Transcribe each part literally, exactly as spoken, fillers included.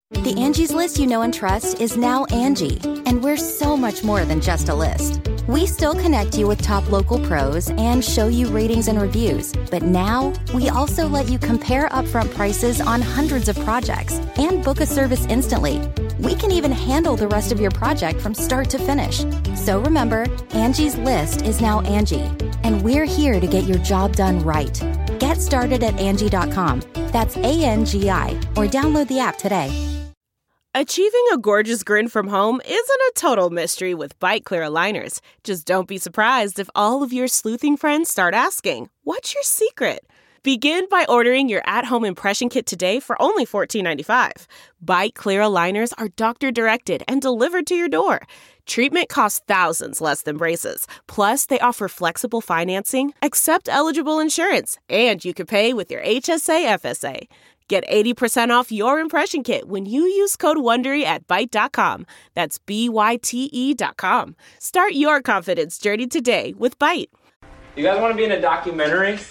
The Angie's List you know and trust is now Angie, and we're so much more than just a list. We still connect you with top local pros and show you ratings and reviews, but now we also let you compare upfront prices on hundreds of projects and book a service instantly. We can even handle the rest of your project from start to finish. So remember, Angie's List is now Angie, and we're here to get your job done right. Get started at Angie dot com. That's A N G I, or download the app today. Achieving a gorgeous grin from home isn't a total mystery with Byte Clear aligners. Just don't be surprised if all of your sleuthing friends start asking, "What's your secret?" Begin by ordering your at-home impression kit today for only fourteen ninety-five. Byte Clear aligners are doctor-directed and delivered to your door. Treatment costs thousands less than braces. Plus, they offer flexible financing, accept eligible insurance, and you can pay with your H S A F S A. Get eighty percent off your impression kit when you use code WONDERY at Byte dot com. That's B Y T E dot com. Start your confidence journey today with Byte. You guys want to be in a documentary?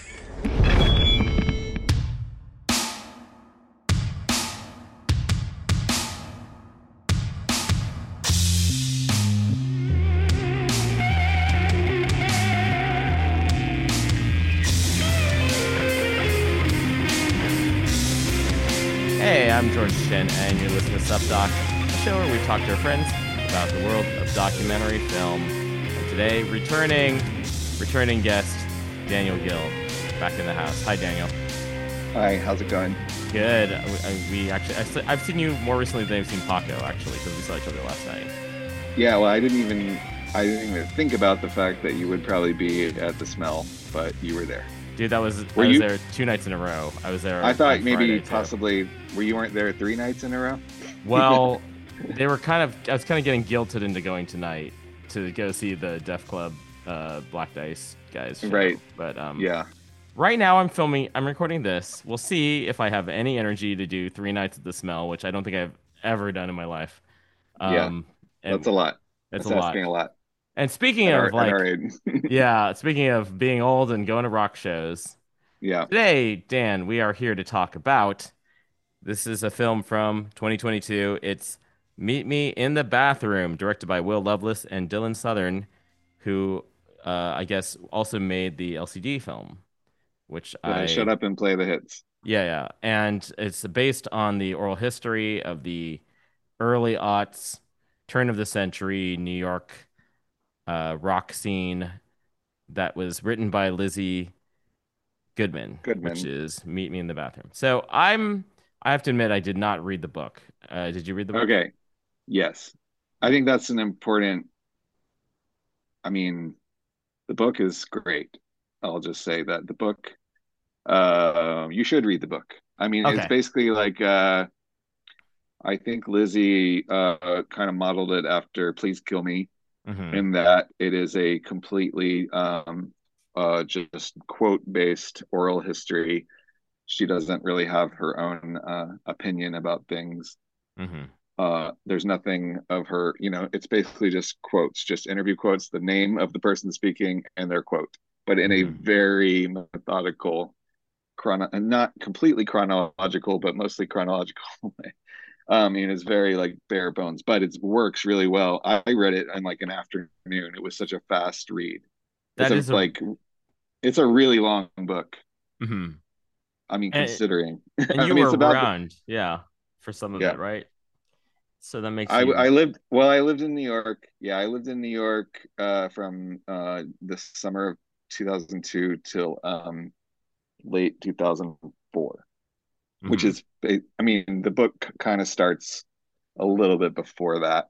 Hey, I'm George Shin, and you're listening to SupDoc, a show where we talk to our friends about the world of documentary film. And today, returning, returning guest, Daniel Gill, back in the house. Hi, Daniel. Hi, how's it going? Good. We, we actually, I've seen you more recently than I've seen Paco, actually, because we saw each other last night. Yeah, well, I didn't even, I didn't even think about the fact that you would probably be at the Smell, but you were there. Dude, that was were I was you? there two nights in a row. I was there. I thought maybe Friday, possibly were you weren't there three nights in a row? Well, they were kind of. I was kind of getting guilted into going tonight to go see the Def Club, uh, Black Dice guys. Show. Right. But um, yeah. Right now, I'm filming. I'm recording this. We'll see if I have any energy to do three nights at the Smell, which I don't think I've ever done in my life. Um, yeah, that's a lot. That's, that's a lot. Asking a lot. And speaking at of our, like, yeah, speaking of being old and going to rock shows. Yeah. Today, Dan, we are here to talk about. This is a film from twenty twenty-two. It's Meet Me in the Bathroom, directed by Will Lovelace and Dylan Southern, who uh, I guess also made the L C D film, which I shut up and play the hits. Yeah, yeah, and it's based on the oral history of the early aughts, turn of the century New York uh, rock scene that was written by Lizzie Goodman, Goodman, which is Meet Me in the Bathroom. So I'm, I have to admit, I did not read the book. Uh, did you read the book? Okay. Yes. I think that's an important, I mean, the book is great. I'll just say that the book, uh, you should read the book. I mean, okay. It's basically like, uh, I think Lizzie uh, kind of modeled it after Please Kill Me, mm-hmm. in that it is a completely um, uh, just quote-based oral history. She doesn't really have her own uh, opinion about things. Mm-hmm. Uh, there's nothing of her, you know, it's basically just quotes, just interview quotes, the name of the person speaking and their quote, but in mm-hmm. a very methodical, chrono- not completely chronological, but mostly chronological way. Um, I mean, it's very like bare bones, but it works really well. I read it in like an afternoon. It was such a fast read. That it's is a, a... like, it's a really long book. Mm-hmm. I mean, and, considering. And you I mean, were about around, the... yeah, for some of yeah. it, right? So that makes I, you... I lived, well, I lived in New York. Yeah, I lived in New York uh, from uh, the summer of two thousand two till um, late two thousand four, mm-hmm. which is, I mean, the book kind of starts a little bit before that.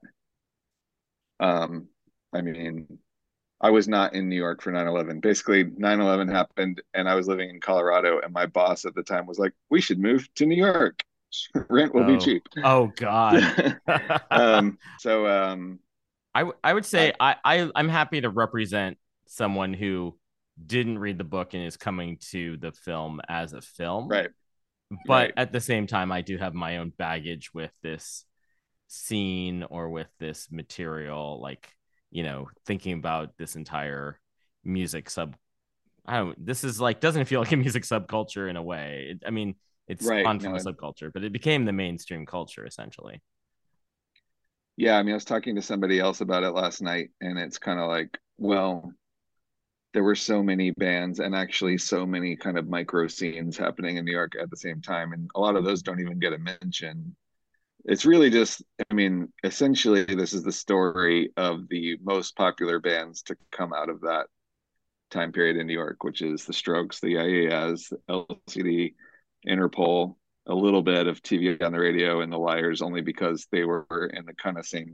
Um, I mean, I was not in New York for nine eleven. Basically, nine eleven happened and I was living in Colorado, and my boss at the time was like, we should move to New York. Rent will oh. be cheap. Oh God. um, so um, I, w- I would say I, I, I'm happy to represent someone who didn't read the book and is coming to the film as a film. Right. But right. at the same time, I do have my own baggage with this scene or with this material, like, you know, thinking about this entire music sub. I don't, this is like, doesn't feel like a music subculture in a way. It, I mean, It Right. spawned from No, a and- subculture, but it became the mainstream culture essentially. yeah, I mean, I was talking to somebody else about it last night, and it's kind of like, well, there were so many bands and actually so many kind of micro scenes happening in New York at the same time, and a lot of those don't even get a mention. It's really just, I mean, essentially, this is the story of the most popular bands to come out of that time period in New York, which is the Strokes, the I A S, L C D, Interpol, a little bit of T V on the Radio, and the Liars, only because they were in the kind of same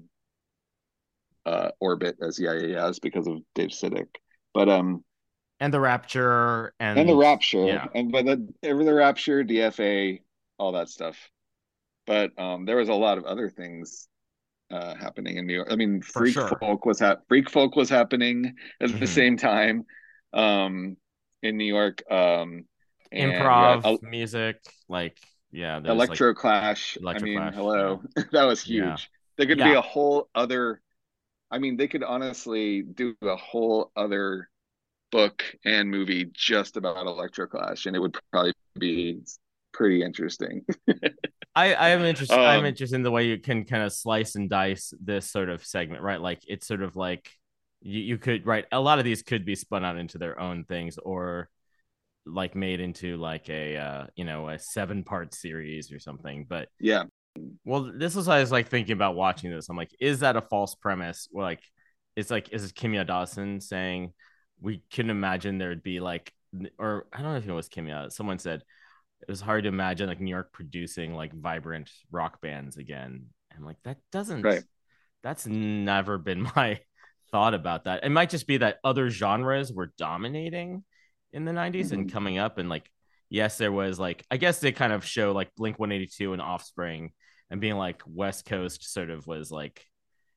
uh, orbit as the I A S because of Dave Sidik. But um, And the Rapture and, and the Rapture, yeah. and but the ever the Rapture, D F A, all that stuff. But um, there was a lot of other things uh, happening in New York. I mean, For Freak sure. Folk was ha- Freak Folk was happening at Mhm. the same time um, in New York. Um, and Improv yeah, music, like yeah, there's Electro like Clash. I Electro mean, Clash. hello, that was Yeah. huge. There could be Yeah. a whole other. I mean, they could honestly do a whole other book and movie just about Electro Clash, and it would probably be pretty interesting. I, I am interested. I'm um, interested in the way you can kind of slice and dice this sort of segment, right? Like it's sort of like you, you could, right? A lot of these could be spun out into their own things, or like made into like a uh, you know, a seven part series or something. But yeah, well, this was I was like thinking about watching this. I'm like, is that a false premise? Well, like, it's like, is it Kimya Dawson saying we couldn't imagine there'd be like, or I don't know if it was Kimya. Someone said it was hard to imagine like New York producing like vibrant rock bands again. And like that doesn't, right. that's never been my thought about that. It might just be that other genres were dominating in the nineties Mm-hmm. and coming up, and like yes, there was like, I guess they kind of show like Blink one eighty-two and Offspring and being like West Coast sort of was like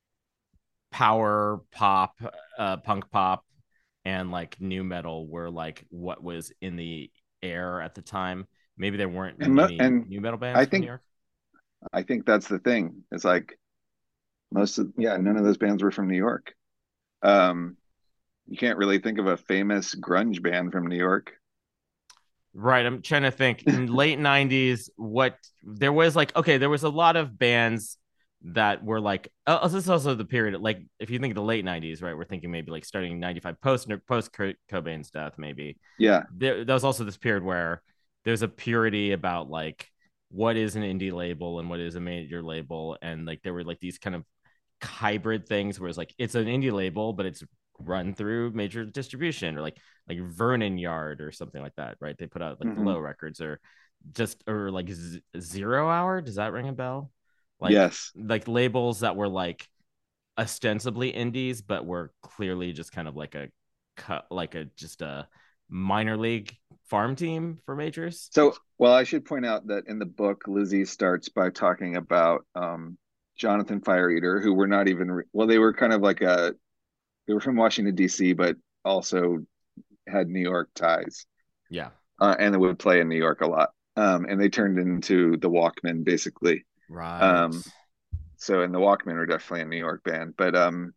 power pop, uh, punk pop, and like new metal were like what was in the air at the time. Maybe there weren't And many and new metal bands I from New think York. I think that's the thing. It's like most of yeah, none of those bands were from New York. Um, you can't really think of a famous grunge band from New York. Right. I'm trying to think in late nineties, what there was like, okay, there was a lot of bands that were like, oh, this is also the period, like, if you think of the late nineties, right, we're thinking maybe like starting ninety-five post, post Cobain's death, maybe. Yeah. There, there was also this period where there's a purity about like what is an indie label and what is a major label. And like there were like these kind of hybrid things where it's like it's an indie label, but it's run through major distribution, or like like Vernon Yard or something like that, right? They put out like Mm-hmm. Glow Records, or just or like Z- Zero Hour. Does that ring a bell? Like, yes. Like labels that were like ostensibly indies, but were clearly just kind of like a cut, like a just a minor league farm team for majors. So, well, I should point out that in the book, Lizzie starts by talking about um, Jonathan Fire Eater, who were not even re- well, they were kind of like a they were from Washington D C, but also had New York ties. Yeah, uh, and they would play in New York a lot. Um, and they turned into the Walkmen, basically. right. Um, so, and the Walkmen were definitely a New York band, but um,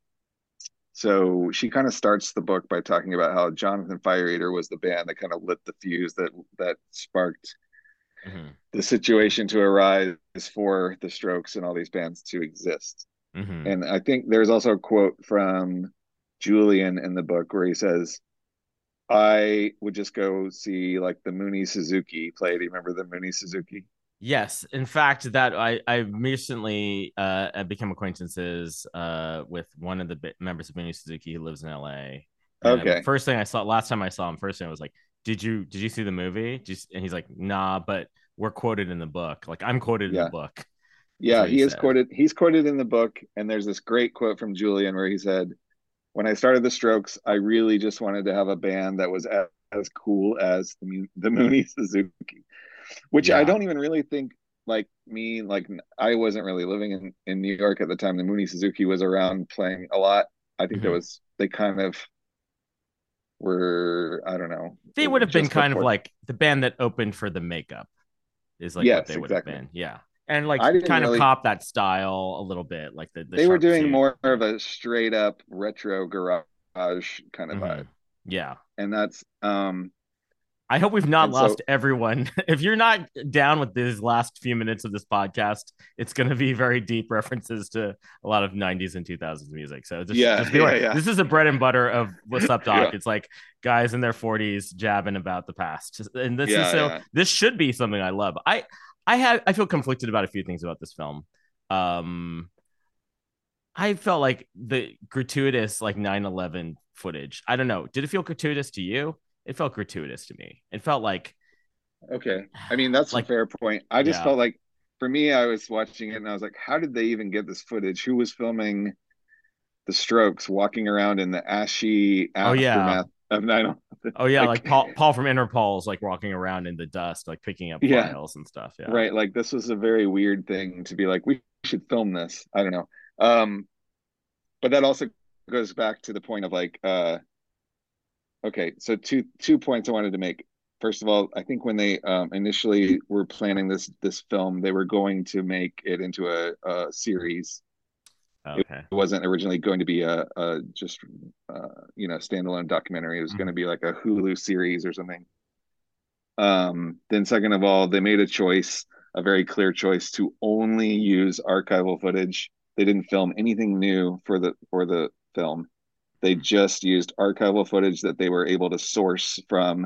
so she kind of starts the book by talking about how Jonathan Fire Eater was the band that kind of lit the fuse that that sparked mm-hmm. the situation to arise for the Strokes and all these bands to exist. Mm-hmm. And I think there's also a quote from Julian in the book where he says, I would just go see like the Mooney Suzuki play. Do you remember the Mooney Suzuki? Yes, in fact, that I I recently uh become acquaintances uh with one of the b- members of Mooney Suzuki who lives in L A. And Okay. First thing I saw, last time I saw him, first thing I was like, "Did you did you see the movie?" Did you, and he's like, "Nah, but we're quoted in the book. Like I'm quoted Yeah. in the book." Yeah, he he is said. quoted. He's quoted in the book, and there's this great quote from Julian where he said, "When I started the Strokes, I really just wanted to have a band that was as, as cool as the, the Mooney Suzuki," which Yeah. I don't even really think like me. Like I wasn't really living in in New York at the time. The Mooney Suzuki was around playing a lot. I think Mhm. there was they kind of were. I don't know. They would have been just kind of before- like the band that opened for the Makeup, is like Yes, what they would exactly. have been. Yeah. And like I didn't kind of really- cop that style a little bit, like the, the they were sharp doing suit. more of a straight up retro garage kind of Mhm. vibe. Yeah. And that's um I hope we've not And lost so, everyone. If you're not down with these last few minutes of this podcast, it's going to be very deep references to a lot of nineties and two thousands music. So just, yeah, just be yeah, aware. yeah, This is the bread and butter of What's Up, Doc. yeah, It's like guys in their forties jabbing about the past. And this is yeah, so, yeah. this should be something I love. I, I have, I feel conflicted about a few things about this film. Um, I felt like the gratuitous like nine eleven footage. I don't know. Did it feel gratuitous to you? It felt gratuitous to me. It felt like, Okay. I mean, that's a like, fair point. I just yeah. felt like, for me, I was watching it and I was like, how did they even get this footage? Who was filming the Strokes walking around in the ashy Oh yeah. aftermath of nine eleven? Oh yeah. Like, Like Paul, Paul from Interpol's like walking around in the dust, like picking up yeah, files and stuff. Yeah. right. Like, this was a very weird thing to be like, we should film this. I don't know. Um, but that also goes back to the point of like, uh, okay, so two two points I wanted to make. First of all, I think when they um, initially were planning this this film, they were going to make it into a, a series. Okay. It wasn't originally going to be a, a just uh, you know standalone documentary. It was mm-hmm. going to be like a Hulu series or something. Um, then, second of all, they made a choice, a very clear choice, to only use archival footage. They didn't film anything new for the for the film. They just used archival footage that they were able to source from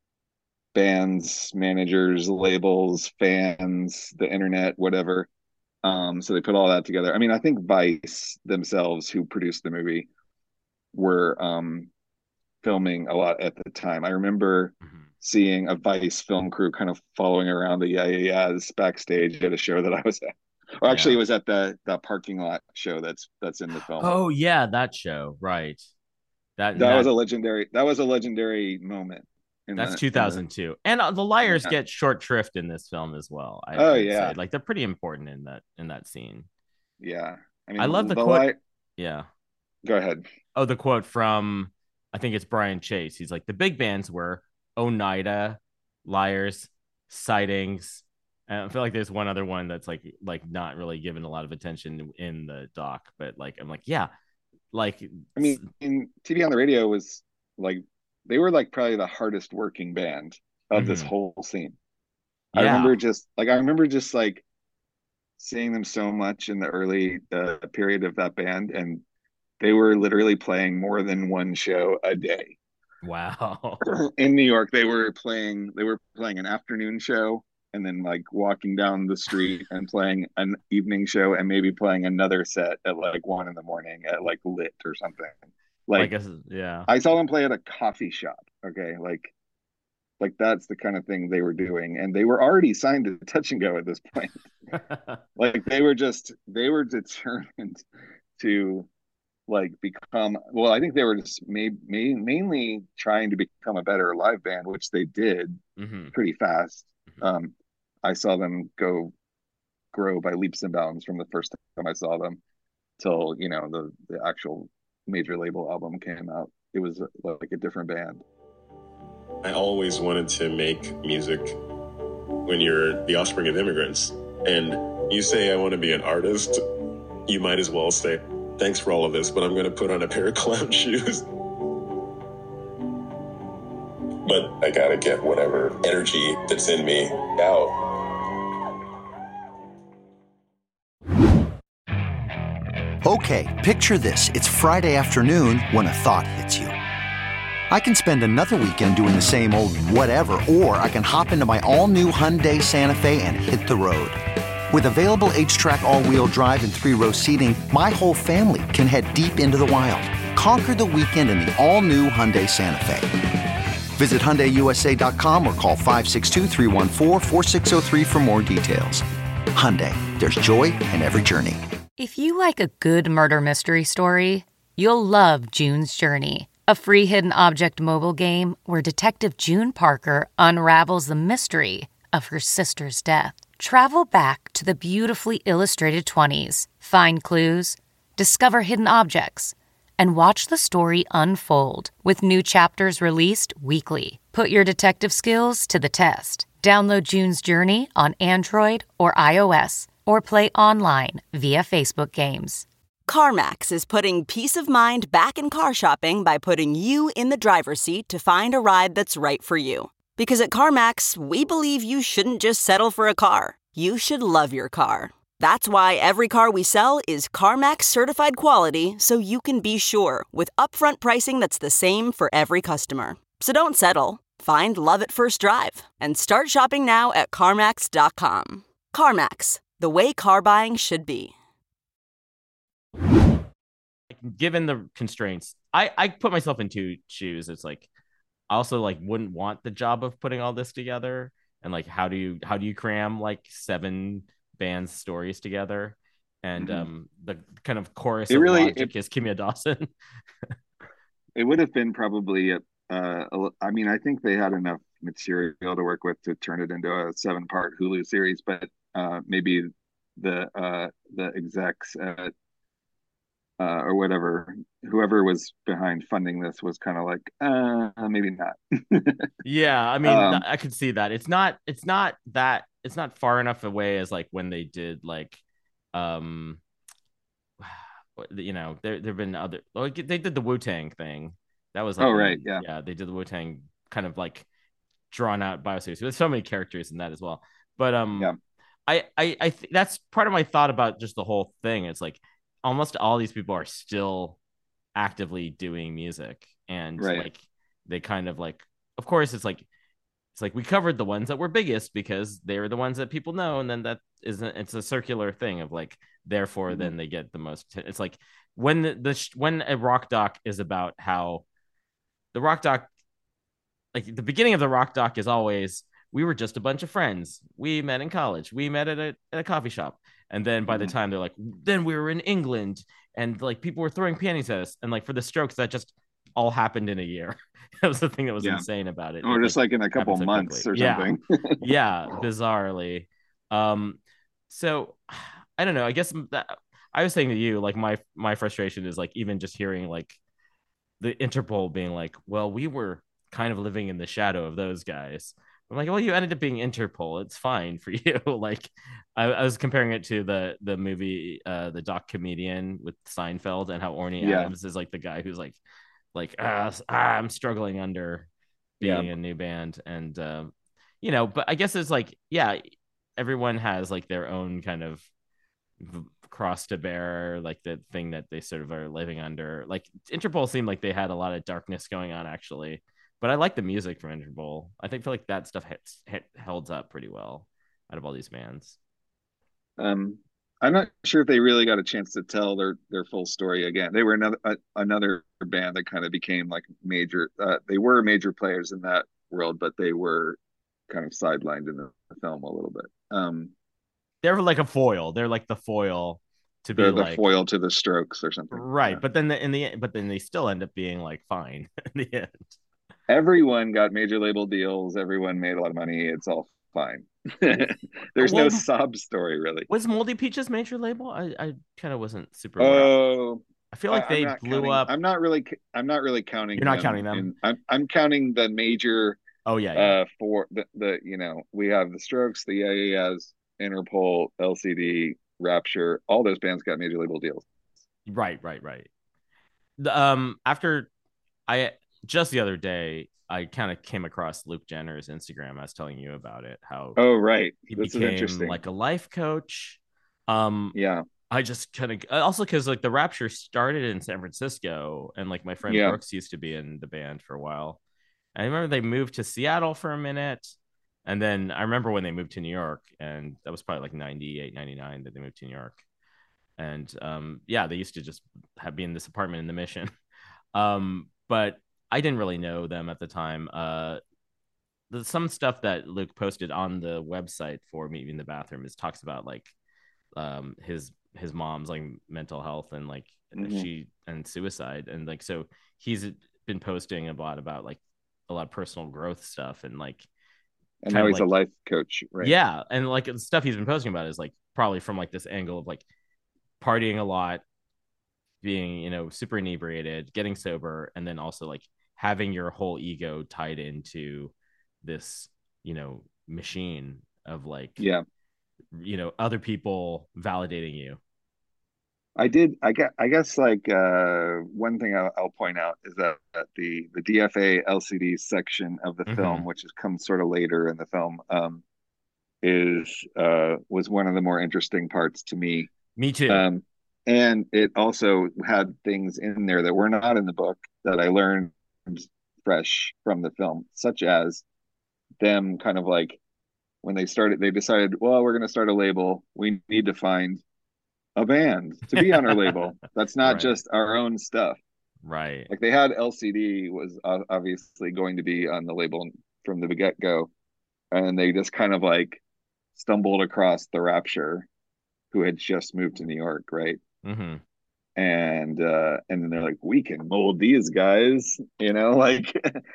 bands, managers, labels, fans, the internet, whatever. Um, so they put all that together. I mean, I think Vice themselves, who produced the movie, were um, filming a lot at the time. I remember mm-hmm. seeing a Vice film crew kind of following around the Yeah Yeah Yeahs backstage at a show that I was at. Or actually, yeah. it was at the the parking lot show that's that's in the film. Oh yeah, that show, right? That that, that was a legendary. That was a legendary moment. That's the, two thousand two, the, and uh, the Liars yeah. get short shrift in this film as well. I oh yeah, say. Like they're pretty important in that in that scene. Yeah, I mean, I love the, the quote. Li- yeah, go ahead. Oh, the quote from I think it's Brian Chase. He's like, the big bands were Oneida, Liars, Sightings. And I feel like there's one other one that's like like not really given a lot of attention in the doc, but like I'm like, yeah, like I mean, T V on the Radio was like they were like probably the hardest working band of mm-hmm. this whole scene. Yeah. I remember just like I remember just like seeing them so much in the early uh, period of that band, and they were literally playing more than one show a day. Wow. In New York, they were playing they were playing an afternoon show, and then like walking down the street and playing an evening show, and maybe playing another set at like one in the morning at like Lit or something. Like, like a, yeah, I saw them play at a coffee shop. Okay, like, like that's the kind of thing they were doing, and they were already signed to Touch and Go at this point. Like they were just they were determined to like become. Well, I think they were just made, made mainly trying to become a better live band, which they did mm-hmm. pretty fast. Mm-hmm. Um, I saw them go grow by leaps and bounds from the first time I saw them till, you know, the, the actual major label album came out. It was like a different band. I always wanted to make music when you're the offspring of immigrants. And you say, I want to be an artist, you might as well say, thanks for all of this, but I'm going to put on a pair of clown shoes. But I got to get whatever energy that's in me out. Okay, picture this. It's Friday afternoon when a thought hits you. I can spend another weekend doing the same old whatever, or I can hop into my all-new Hyundai Santa Fe and hit the road. With available H-Track all-wheel drive and three-row seating, my whole family can head deep into the wild. Conquer the weekend in the all-new Hyundai Santa Fe. Visit Hyundai U S A dot com or call five six two, three one four, four six zero three for more details. Hyundai, there's joy in every journey. If you like a good murder mystery story, you'll love June's Journey, a free hidden object mobile game where Detective June Parker unravels the mystery of her sister's death. Travel back to the beautifully illustrated twenties, find clues, discover hidden objects, and watch the story unfold with new chapters released weekly. Put your detective skills to the test. Download June's Journey on Android or iOS, or play online via Facebook Games. CarMax is putting peace of mind back in car shopping by putting you in the driver's seat to find a ride that's right for you. Because at CarMax, we believe you shouldn't just settle for a car. You should love your car. That's why every car we sell is CarMax certified quality, so you can be sure with upfront pricing that's the same for every customer. So don't settle. Find love at first drive and start shopping now at CarMax dot com. CarMax, the way car buying should be. Given the constraints, I, I put myself in two shoes. It's like, I also like wouldn't want the job of putting all this together. And like, how do you, how do you cram like seven bands stories together? And mm-hmm. um, the kind of chorus it of really, logic it, is Kimya Dawson. It would have been probably a, Uh, I mean, I think they had enough material to work with to turn it into a seven-part Hulu series, but uh, maybe the uh, the execs at, uh, or whatever, whoever was behind funding this was kind of like, uh, maybe not. Yeah, I mean, um, I could see that. It's not, it's not that, it's not far enough away as like when they did like, um, you know, there there've been other, like they did the Wu-Tang thing. That was like, oh right, yeah, yeah. They did the Wu-Tang kind of like drawn out bioseries. There's so many characters in that as well. But um, yeah. I I I th- that's part of my thought about just the whole thing. It's like almost all these people are still actively doing music, and right. like they kind of like, of course, it's like it's like we covered the ones that were biggest because they were the ones that people know, and then that isn't. It's a circular thing of like, therefore, mm-hmm. then they get the most. T- it's like when the, the when a rock doc is about how. The rock doc, like the beginning of the rock doc is always, we were just a bunch of friends. We met in college. We met at a, at a coffee shop. And then by mm-hmm. the time they're like, then we were in England and like people were throwing panties at us. And like for the Strokes, that just all happened in a year. That was the thing that was yeah. insane about it. Or it, just like, like in a couple months quickly. or something. Yeah. yeah, bizarrely. Um, so I don't know. I guess that, I was saying to you, like my my frustration is like even just hearing like the Interpol being like, well, we were kind of living in the shadow of those guys. I'm like, well, you ended up being Interpol. It's fine for you. Like, I, I was comparing it to the the movie, uh, the doc Comedian with Seinfeld, and how Orny yeah. Adams is like the guy who's like, like, ah, I'm struggling under being yeah. a new band, and um, you know, but I guess it's like, yeah, everyone has like their own kind of cross to bear, like the thing that they sort of are living under. Like Interpol seemed like they had a lot of darkness going on actually, but I like the music from Interpol. I think feel like that stuff hits hit holds up pretty well out of all these bands. um I'm not sure if they really got a chance to tell their their full story again. They were another uh, another band that kind of became like major uh, they were major players in that world, but they were kind of sidelined in the film a little bit. um They're like a foil. They're like the foil to be They're the like foil to the Strokes or something, right? Yeah. But then the, in the but then they still end up being like fine in the end. Everyone got major label deals. Everyone made a lot of money. It's all fine. There's well, no sob story really. Was Moldy Peaches major label? I, I kind of wasn't super. Oh, I feel like they blew counting, up. I'm not really. I'm not really counting. You're not them counting them. In, I'm I'm counting the major. Oh yeah. yeah. Uh, for the the you know we have the Strokes, the Yeah Yeah Yeahs, Interpol, L C D, Rapture. All those bands got major label deals. Right, right, right. The, um, after I just the other day, I kind of came across Luke Jenner's Instagram. I was telling you about it. How oh right, he this became is interesting. Like a life coach. Um, yeah. I just kind of also because like the Rapture started in San Francisco, and like my friend yeah. Brooks used to be in the band for a while. I remember they moved to Seattle for a minute, and then I remember when they moved to New York, and that was probably like ninety-eight, ninety-nine that they moved to New York. And um, yeah, they used to just have be in this apartment in the Mission. Um, but I didn't really know them at the time. Uh, the, some stuff that Luke posted on the website for Meet Me in the Bathroom is talks about like um, his his mom's like mental health and like mm-hmm. she and suicide, and like so he's been posting a lot about like a lot of personal growth stuff, and like and now he's like, a life coach, right? Yeah, and like the stuff he's been posting about is like probably from like this angle of like partying a lot, being, you know, super inebriated, getting sober, and then also like having your whole ego tied into this, you know, machine of like, yeah, you know, other people validating you. I did. I guess. I guess like uh, one thing I'll, I'll point out is that, that the the D F A L C D section of the Mm-hmm. film, which has come sort of later in the film, um, is uh, was one of the more interesting parts to me. Me too. Um, and it also had things in there that were not in the book that I learned fresh from the film, such as them kind of like when they started, they decided, well, we're going to start a label. We need to find a band to be on our label. That's not Right. just our own stuff. Right. Like they had L C D was obviously going to be on the label from the get go, and they just kind of like stumbled across the Rapture, who had just moved to New York, right? Mm-hmm. And uh, and then they're like, we can mold these guys, you know, like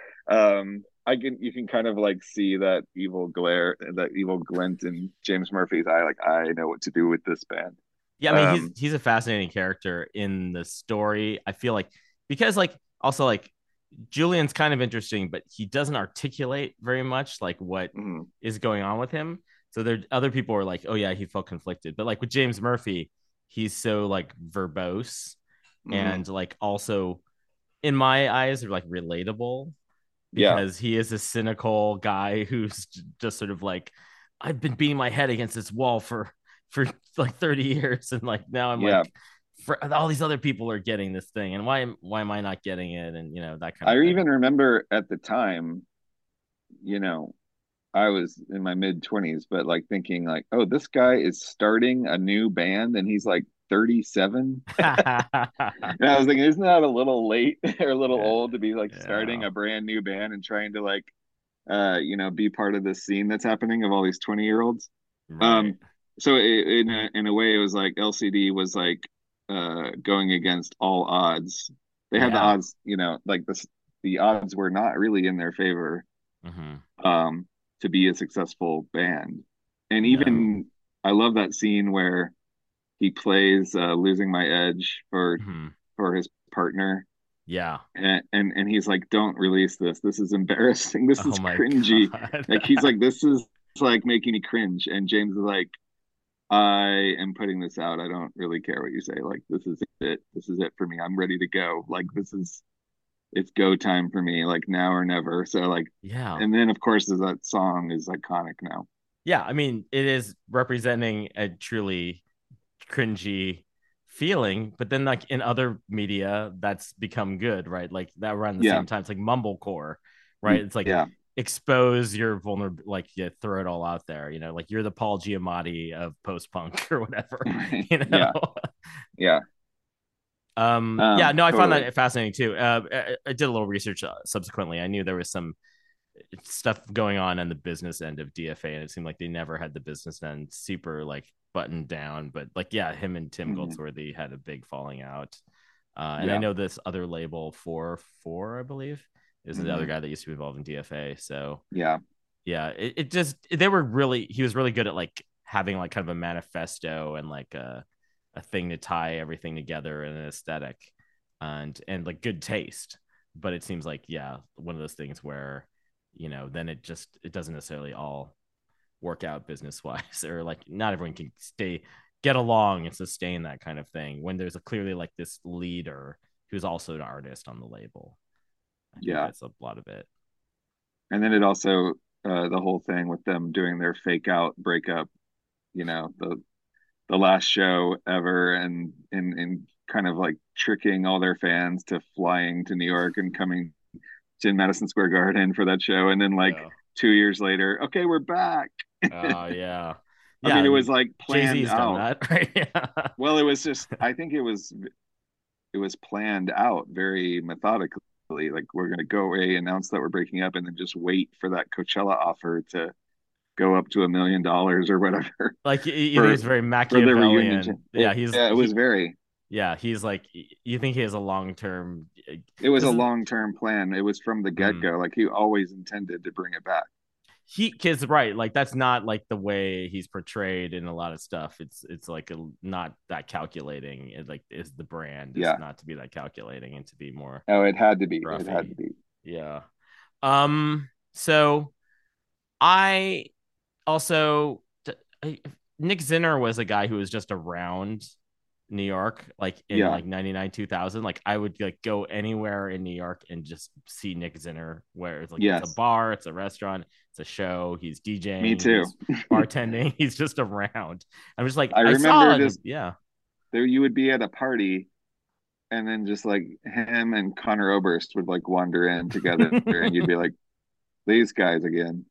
um, I can you can kind of like see that evil glare, that evil glint in James Murphy's eye. Like I know what to do with this band. Yeah, I mean he's Um, he's a fascinating character in the story. I feel like because like also like Julian's kind of interesting, but he doesn't articulate very much like what mhm, is going on with him. So there other people are like, oh yeah, he felt conflicted. But like with James Murphy, he's so like verbose mhm. and like also in my eyes are like relatable Yeah, because he is a cynical guy who's just sort of like, I've been beating my head against this wall for for like thirty years, and like now I'm yeah. like, for, all these other people are getting this thing, and why am why am I not getting it, and you know that kind I of thing. even remember at the time, you know, I was in my mid twenties, but like thinking like, oh, this guy is starting a new band and he's like thirty-seven. And I was thinking, isn't that a little late or a little yeah, old to be like starting yeah, a brand new band and trying to like uh, you know, be part of this scene that's happening of all these twenty year olds. right, Um, so it, in a in a way, it was like L C D was like uh going against all odds. They had the yeah, odds, you know, like this the odds were not really in their favor mm-hmm. um to be a successful band. And No, even I love that scene where he plays uh, "Losing My Edge" for mm-hmm. for his partner, Yeah, and, and and he's like, don't release this, this is embarrassing, this oh is my cringy. god, Like he's like, this is like making me cringe, and James is like, I am putting this out, I don't really care what you say, like this is it, this is it for me, I'm ready to go, like this is it's go time for me, like now or never. So like, yeah. and then of course that song is iconic now. Yeah, I mean, it is representing a truly cringy feeling, but then like in other media, that's become good, right? Like that around the Yeah, same time, it's like mumblecore, right? It's like yeah. expose your vulnerable, like you throw it all out there, you know, like you're the Paul Giamatti of post punk or whatever, you know. Yeah, yeah. Um, yeah, Um, no, I found totally. that fascinating too. Uh, I, I did a little research uh, subsequently. I knew there was some stuff going on on the business end of D F A, and it seemed like they never had the business end super like buttoned down. But like, yeah, him and Tim Mhm. Goldsworthy had a big falling out. Uh, and I Yeah. know this other label, four four, I believe, is the other Mhm. guy that used to be involved in D F A. So Yeah. yeah, it, it just they were really he was really good at like having like kind of a manifesto and like a a thing to tie everything together in an aesthetic and and like good taste. But it seems like yeah, one of those things where you know then it just it doesn't necessarily all work out business wise or like not everyone can stay get along and sustain that kind of thing when there's a clearly like this leader who's also an artist on the label. I think Yeah. that's a lot of it. And then it also uh the whole thing with them doing their fake out breakup, you know, the the last show ever, and and and kind of like tricking all their fans to flying to New York and coming to Madison Square Garden for that show, and then like Yeah. two years later, okay, we're back. Oh yeah, I mean, yeah. it was like Jay planned Z's done out. that, right? Yeah. Well, it was just I think it was it was planned out very methodically. Like we're gonna go away, announce that we're breaking up, and then just wait for that Coachella offer to go up to a million dollars or whatever Like you, you think for it's very for the reunion. Machiavellian? Yeah, It, he's yeah, it was he. very. Yeah, he's like you think he has a long term. It was This a is long term plan. It was from the get mm, go. Like he always intended to bring it back. he kids right. Like that's not like the way he's portrayed in a lot of stuff. It's it's like a, not that calculating. It like is the brand is Yeah. not to be that calculating and to be more Oh, it had to be. It had to roughy. be. Yeah. Um. So I also Nick Zinner was a guy who was just around New York, like in Yeah. like ninety-nine, two thousand, like I would like go anywhere in New York and just see Nick Zinner, where it's like Yes. it's a bar, it's a restaurant, it's a show, he's DJing, Me too. he's bartending, he's just around. I'm just like, I I, remember saw just- it. Yeah. There you would be at a party, and then just like him and Connor Oberst would like wander in together, and you'd be like, these guys again.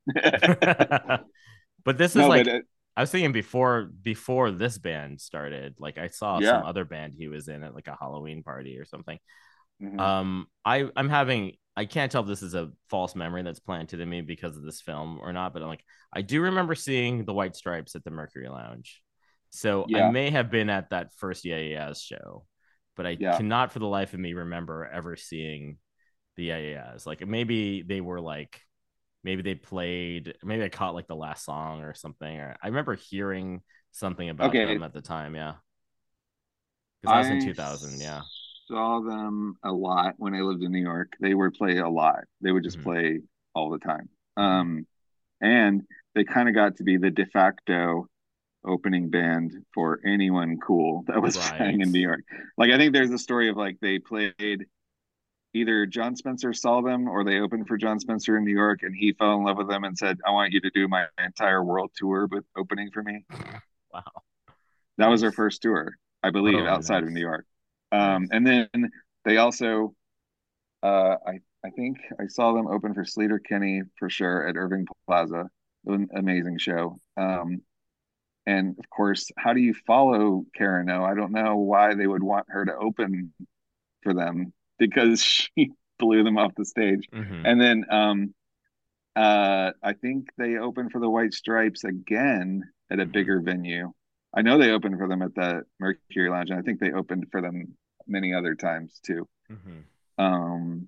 But this is No, like but it- I was thinking before before this band started, like I saw Yeah. some other band he was in at like a Halloween party or something. Mhm. Um, I I'm having I can't tell if this is a false memory that's planted in me because of this film or not, but I'm like I do remember seeing the White Stripes at the Mercury Lounge, so Yeah. I may have been at that first Yeah Yeah Yeahs show, but I Yeah. cannot for the life of me remember ever seeing the Yeah Yeah Yeahs. Like maybe they were like maybe they played maybe I caught like the last song or something, or I remember hearing something about Okay. them at the time. Yeah, because that was in I two thousand. Yeah. saw them a lot when I lived in New York. They would play a lot. They would just Mhm. play all the time. Um, and they kind of got to be the de facto opening band for anyone cool that was Right. playing in New York. Like I think there's a story of like they played either John Spencer saw them or they opened for John Spencer in New York, and he fell in love with them and said, I want you to do my entire world tour with opening for me. Wow. That was their Nice. first tour, I believe, Oh, outside of nice. New York. Um, Nice. and then they also, uh, I I think I saw them open for Sleater Kinney for sure at Irving Plaza. It was an amazing show. Um, and of course, how do you follow Karen O? I don't know why they would want her to open for them because she blew them off the stage. Mhm. And then um, uh, I think they opened for the White Stripes again at a Mhm. bigger venue. I know they opened for them at the Mercury Lounge, and I think they opened for them many other times too. Mhm. Um,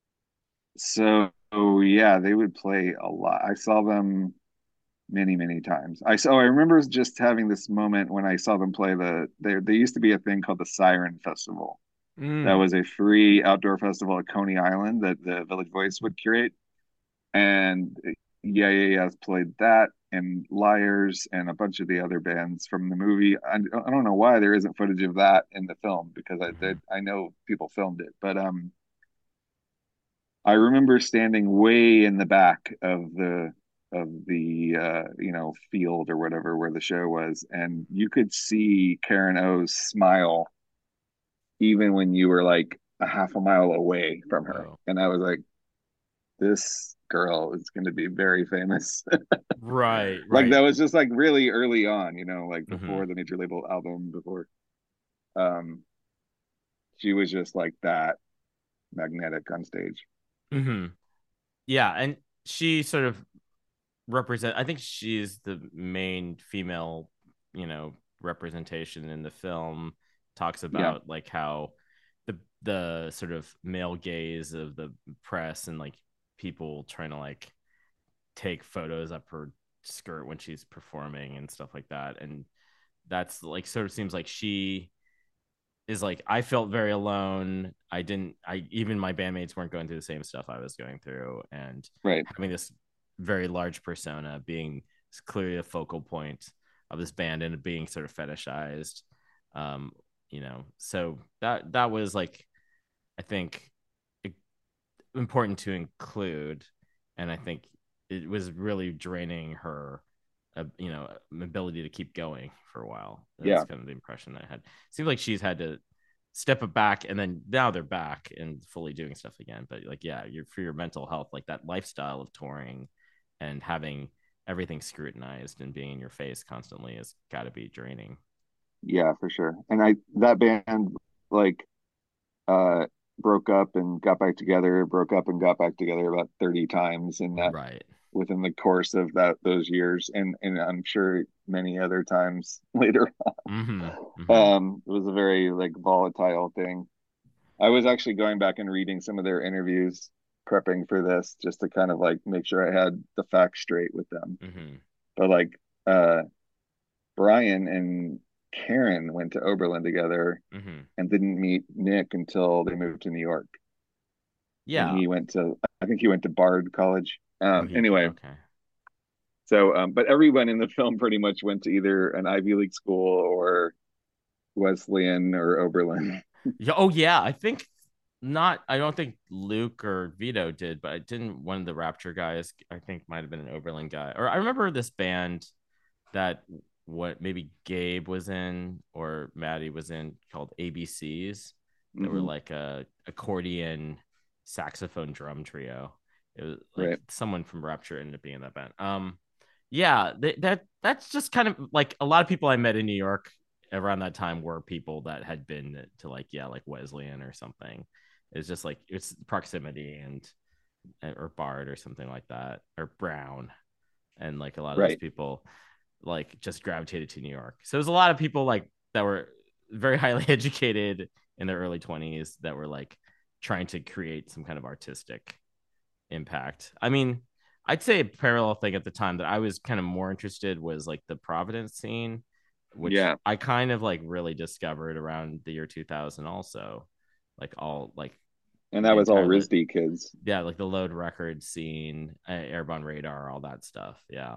so yeah, they would play a lot. I saw them many, many times. I saw. I remember just having this moment when I saw them play the. There, there used to be a thing called the Siren Festival. Mm. That was a free outdoor festival at Coney Island that the Village Voice would curate, and Yeah Yeah Yeahs played that, and Liars, and a bunch of the other bands from the movie. I, I don't know why there isn't footage of that in the film because I did. I know people filmed it, but um. I remember standing way in the back of the of the uh, you know field or whatever where the show was, and you could see Karen O's smile even when you were like a half a mile away from her, Whoa. and I was like, "This girl is going to be very famous." Right. Like Right. that was just like really early on, you know, like before Mhm. the major label album, before um, she was just like that magnetic on stage. Hmm. Yeah, and she sort of represent. I think she's the main female, you know, representation in the film. Talks Yeah, about like how the the sort of male gaze of the press and like people trying to like take photos up her skirt when she's performing and stuff like that. And that's like sort of seems like she is like I felt very alone. I didn't I even my bandmates weren't going through the same stuff I was going through, and right. having this very large persona being clearly a focal point of this band and being sort of fetishized. Um, you know, so that that was like I think it, important to include, and I think it was really draining her uh, you know ability to keep going for a while. That's Yeah, kind of the impression I had. Seems like she's had to step it back, and then now they're back and fully doing stuff again. But like yeah, you're for your mental health, like that lifestyle of touring and having everything scrutinized and being in your face constantly has got to be draining. yeah, for sure. And I that band like uh broke up and got back together, broke up and got back together about thirty times in that Right. within the course of that those years, and and I'm sure many other times later Mm-hmm. on. Mm-hmm. Um, it was a very like volatile thing. I was actually going back and reading some of their interviews, prepping for this, just to kind of like make sure I had the facts straight with them. Mm-hmm. But like uh Brian and Karen went to Oberlin together Mm-hmm. and didn't meet Nick until they moved to New York. And Yeah. he went to, I think he went to Bard College. Oh, Um, he anyway, okay. so, um, but everyone in the film pretty much went to either an Ivy League school or Wesleyan or Oberlin. Yeah, oh yeah, I think not. I don't think Luke or Vito did, but I didn't. One of the Rapture guys, I think, might have been an Oberlin guy. Or I remember this band that what maybe Gabe was in or Maddie was in called A B Cs. They Mm-hmm. were like a accordion, saxophone, drum trio. It was like Right. someone from Rapture ended up being in that band. Um, yeah, th- that that's just kind of like a lot of people I met in New York around that time were people that had been to like yeah like Wesleyan or something. It's just like it's proximity and or Bard or something like that or Brown, and like a lot of those Right. people like just gravitated to New York. So there's a lot of people like that were very highly educated in their early twenties that were like trying to create some kind of artistic impact. I mean, I'd say a parallel thing at the time that I was kind of more interested was like the Providence scene, which Yeah. I kind of like really discovered around the year two thousand also. Like all like And the that was all entire R I S D kids. yeah, like the Load Records scene, uh, Airborne Radar, all that stuff. Yeah.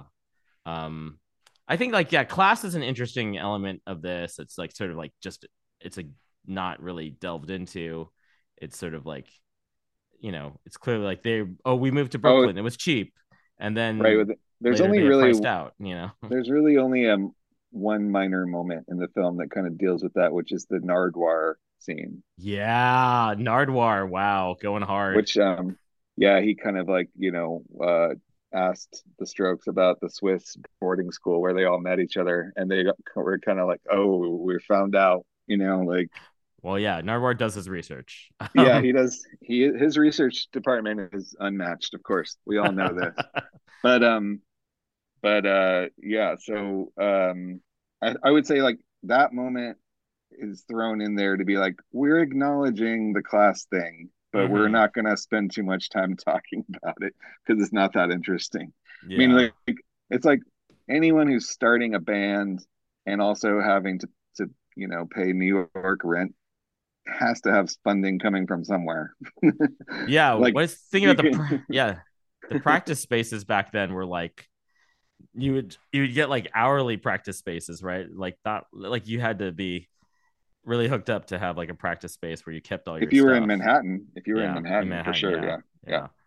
Um I think like yeah, class is an interesting element of this. It's like sort of like just it's a not really delved into. It's sort of like you know, it's clearly like they oh we moved to Oh, Brooklyn, it was cheap, and right. then With there's later only they get really priced out. You know, there's really only um one minor moment in the film that kind of deals with that, which is the Nardwar scene, yeah, Nardwar, wow, going hard. which um yeah, he kind of like, you know, uh asked the Strokes about the Swiss boarding school where they all met each other, and they got, were kind of like, oh, we found out, you know, like Well, yeah, Nardwar does his research. yeah, Um, he does. He his research department is unmatched, of course. We all know this. But um but uh yeah, so um I, I would say like that moment is thrown in there to be like, we're acknowledging the class thing, but we're mhm, not going to spend too much time talking about it because it's not that interesting. I mean, yeah, like, it's like anyone who's starting a band and also having to, to, you know, pay New York rent has to have funding coming from somewhere. yeah. Like, What's thinking you about the can, pr- yeah the practice spaces back then were like you would you would get like hourly practice spaces, right? Like that, like you had to be really hooked up to have like a practice space where you kept all if your you were in stuff. Manhattan, if you were in Yeah, in Manhattan, for Manhattan. sure. Yeah, Yeah. Yeah. yeah.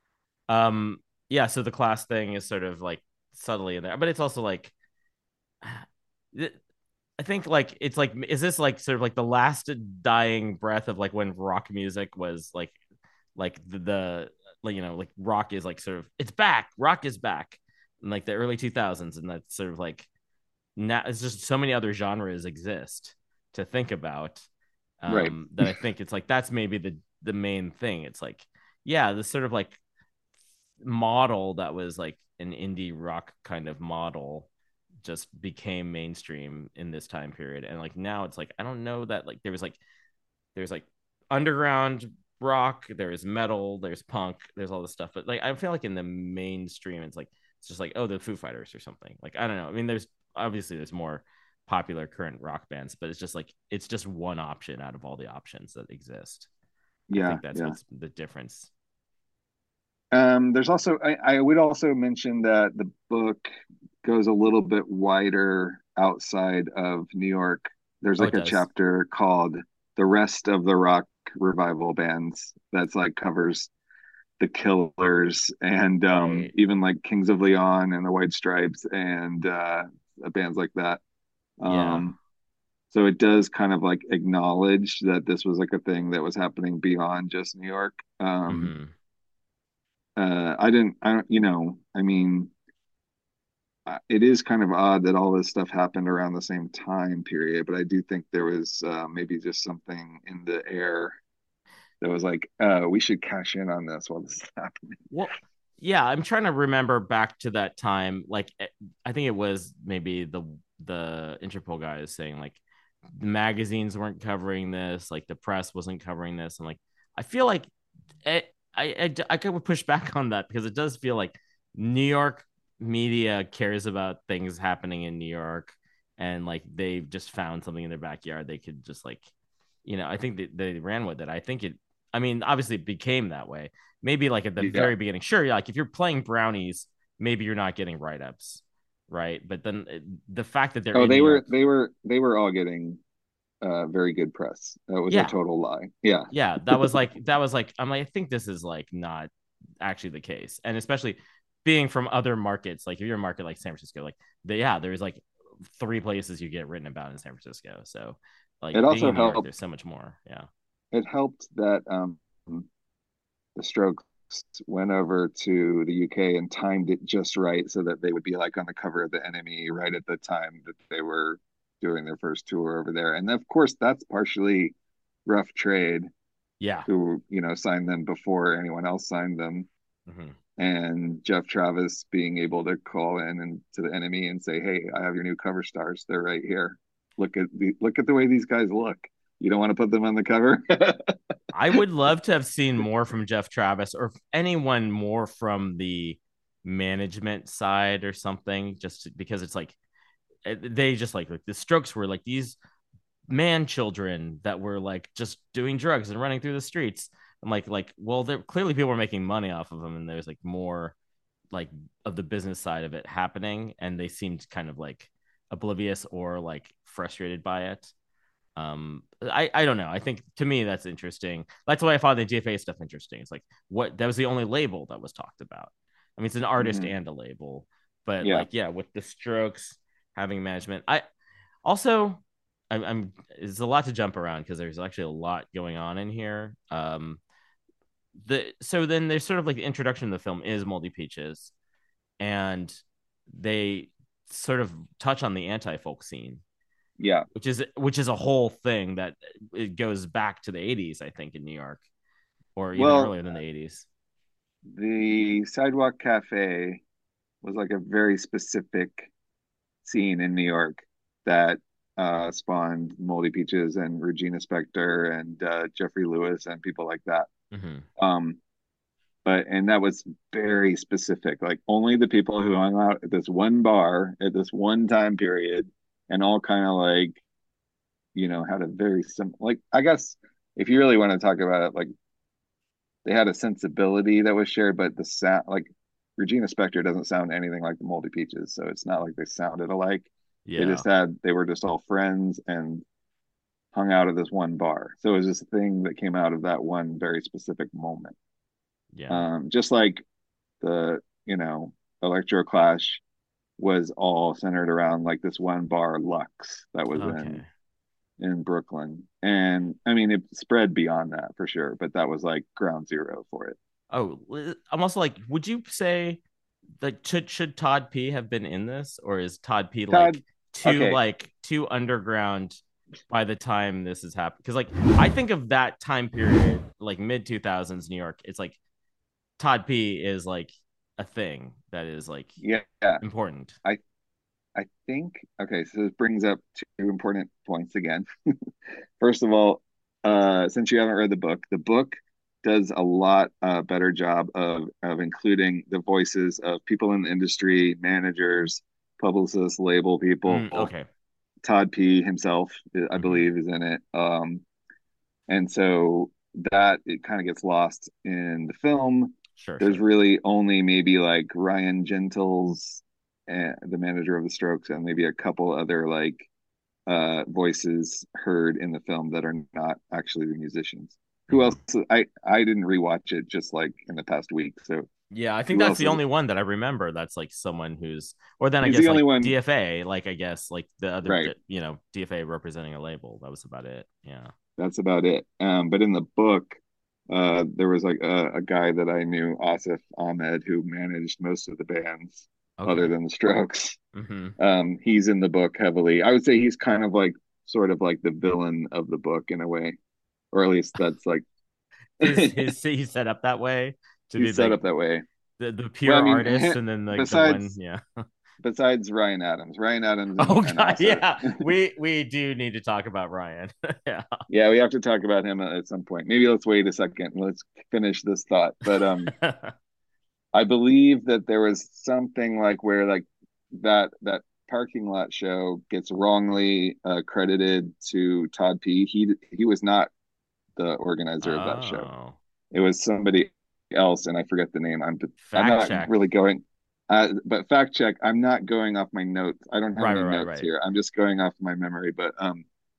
Um, yeah. So the class thing is sort of like subtly in there, but it's also like, I think like it's like, is this like sort of like the last dying breath of like when rock music was like, like the, the like you know like rock is like sort of it's back, rock is back in like the early two thousands, and that's sort of like now it's just so many other genres exist to think about Right. um that I think it's like that's maybe the the main thing. It's like yeah, this sort of like model that was like an indie rock kind of model just became mainstream in this time period, and like now it's like I don't know that like there was like there's like underground rock, there's metal, there's punk, there's all this stuff, but like I feel like in the mainstream it's like it's just like oh the Foo Fighters or something. Like I don't know, I mean there's obviously there's more popular current rock bands, but it's just like it's just one option out of all the options that exist. I Yeah. think that's Yeah. what's the difference. Um, there's also, I, I would also mention that the book goes a little bit wider outside of New York. There's Oh, like it a does. chapter called The Rest of the Rock Revival Bands that's like covers the Killers and um, Right. even like Kings of Leon and the White Stripes and uh, bands like that. Yeah. Um, so it does kind of like acknowledge that this was like a thing that was happening beyond just New York. Um, Hmm. uh, I didn't, I don't, you know, I mean, uh, it is kind of odd that all this stuff happened around the same time period, but I do think there was uh, maybe just something in the air that was like, uh, we should cash in on this while this is happening. Well, yeah, I'm trying to remember back to that time. Like, eh, I think it was maybe the the Interpol guys saying like the magazines weren't covering this, like the press wasn't covering this, and like I feel like it, I, I I could push back on that because it does feel like New York media cares about things happening in New York, and like they've just found something in their backyard they could just like, you know, I think that they ran with it. I think it. I mean, obviously it became that way maybe like at the Yeah. very beginning, sure, yeah, like if you're playing brownies, maybe you're not getting write ups, right? But then uh, the fact that they're Oh, in New they were, York, they were, they were all getting uh, very good press. That was Yeah. a total lie. Yeah. Yeah, that was like that was like I'm like I think this is like not actually the case, and especially being from other markets, like if you're a market like San Francisco, like the, yeah, there's like three places you get written about in San Francisco. So like It being also in New York, helped. there's so much more. Yeah. It helped that um, the Strokes went over to the U K and timed it just right so that they would be like on the cover of the N M E right at the time that they were doing their first tour over there. And of course, that's partially Rough Trade, Yeah. who, you know, signed them before anyone else signed them. Mm-hmm. And Jeff Travis being able to call in and to the N M E and say, "Hey, I have your new cover stars. They're right here. Look at the look at the way these guys look. You don't want to put them on the cover?" I would love to have seen more from Jeff Travis or anyone more from the management side or something, just because it's like they just like, like the Strokes were like these man children that were like just doing drugs and running through the streets. I'm like, like, well, there clearly people were making money off of them, and there's like more like of the business side of it happening, and they seemed kind of like oblivious or like frustrated by it. Um, I I don't know. I think to me that's interesting. That's why I found the D F A stuff interesting. It's like what that was the only label that was talked about. I mean, it's an artist Mhm. and a label, but Yeah. like yeah, with the Strokes having management, I also I'm, I'm there's a lot to jump around because there's actually a lot going on in here. Um, the so then there's sort of like the introduction of the film is Moldy Peaches, and they sort of touch on the anti-folk scene, Yeah. which is which is a whole thing that it goes back to the eighties, I think, in New York, or even Well, earlier than the eighties. The Sidewalk Cafe was like a very specific scene in New York that uh, spawned Moldy Peaches and Regina Spektor and uh, Jeffrey Lewis and people like that. Mm-hmm. Um, but and that was very specific. Like only the people who hung out at this one bar at this one time period, and all kind of like, you know, had a very sim. Like I guess if you really want to talk about it, like they had a sensibility that was shared, but the sound, like Regina Spektor doesn't sound anything like the Moldy Peaches, so it's not like they sounded alike. They Yeah. just had, they were just all friends and hung out at this one bar. So it was just a thing that came out of that one very specific moment. Yeah. Um, just like the, you know, Electroclash was all centered around like this one bar, Lux, that was Okay. in in Brooklyn. And I mean, it spread beyond that for sure, but that was like ground zero for it. Oh, I'm also like, would you say that should should Todd P have been in this, or is Todd P Todd, like too okay. like too underground by the time this has happened? Because like I think of that time period, like mid two thousands New York, it's like Todd P is like a thing that is like yeah important. I I think okay, so this brings up two important points again. First of all, uh, since you haven't read the book, the book does a lot uh, better job of of including the voices of people in the industry, managers, publicists, label people. Mm, okay. Todd P himself, I Mhm. believe, is in it. Um, and so that it kind of gets lost in the film. Sure. There's sure. really only maybe like Ryan Gentles, and the manager of the Strokes, and maybe a couple other like uh, voices heard in the film that are not actually the musicians. Who Mhm. else? I I didn't rewatch it just like in the past week. So Yeah, I think who that's else the is only it? one that I remember that's like someone who's, or then I He's guess the only like one, D F A, like I guess like the other, right? you know, D F A representing a label. That was about it. Yeah. That's about it. Um, but in the book, uh, there was like a, a guy that I knew, Asif Ahmed, who managed most of the bands other Okay. than the Strokes. Mm-hmm. Um, he's in the book heavily. I would say he's kind of like sort of like the villain of the book in a way, or at least that's like his his he's set up that way to be he's set like up that way. the, the Well, pure I mean, artist, and then like the one, besides yeah. besides Ryan Adams, Ryan Adams, and, Oh and god, Asif. yeah. We we do need to talk about Ryan. Yeah. Yeah, we have to talk about him at some point. Maybe let's wait a second. Let's finish this thought. But um, I believe that there was something like where like that that parking lot show gets wrongly uh, credited to Todd P. He he was not the organizer of that show. Oh. It was somebody else, and I forget the name. I'm I'm Fact not check. really going. Uh, but fact check. I'm not going off my notes. I don't have Right, any right, right, notes right. here. I'm just going off my memory. But um,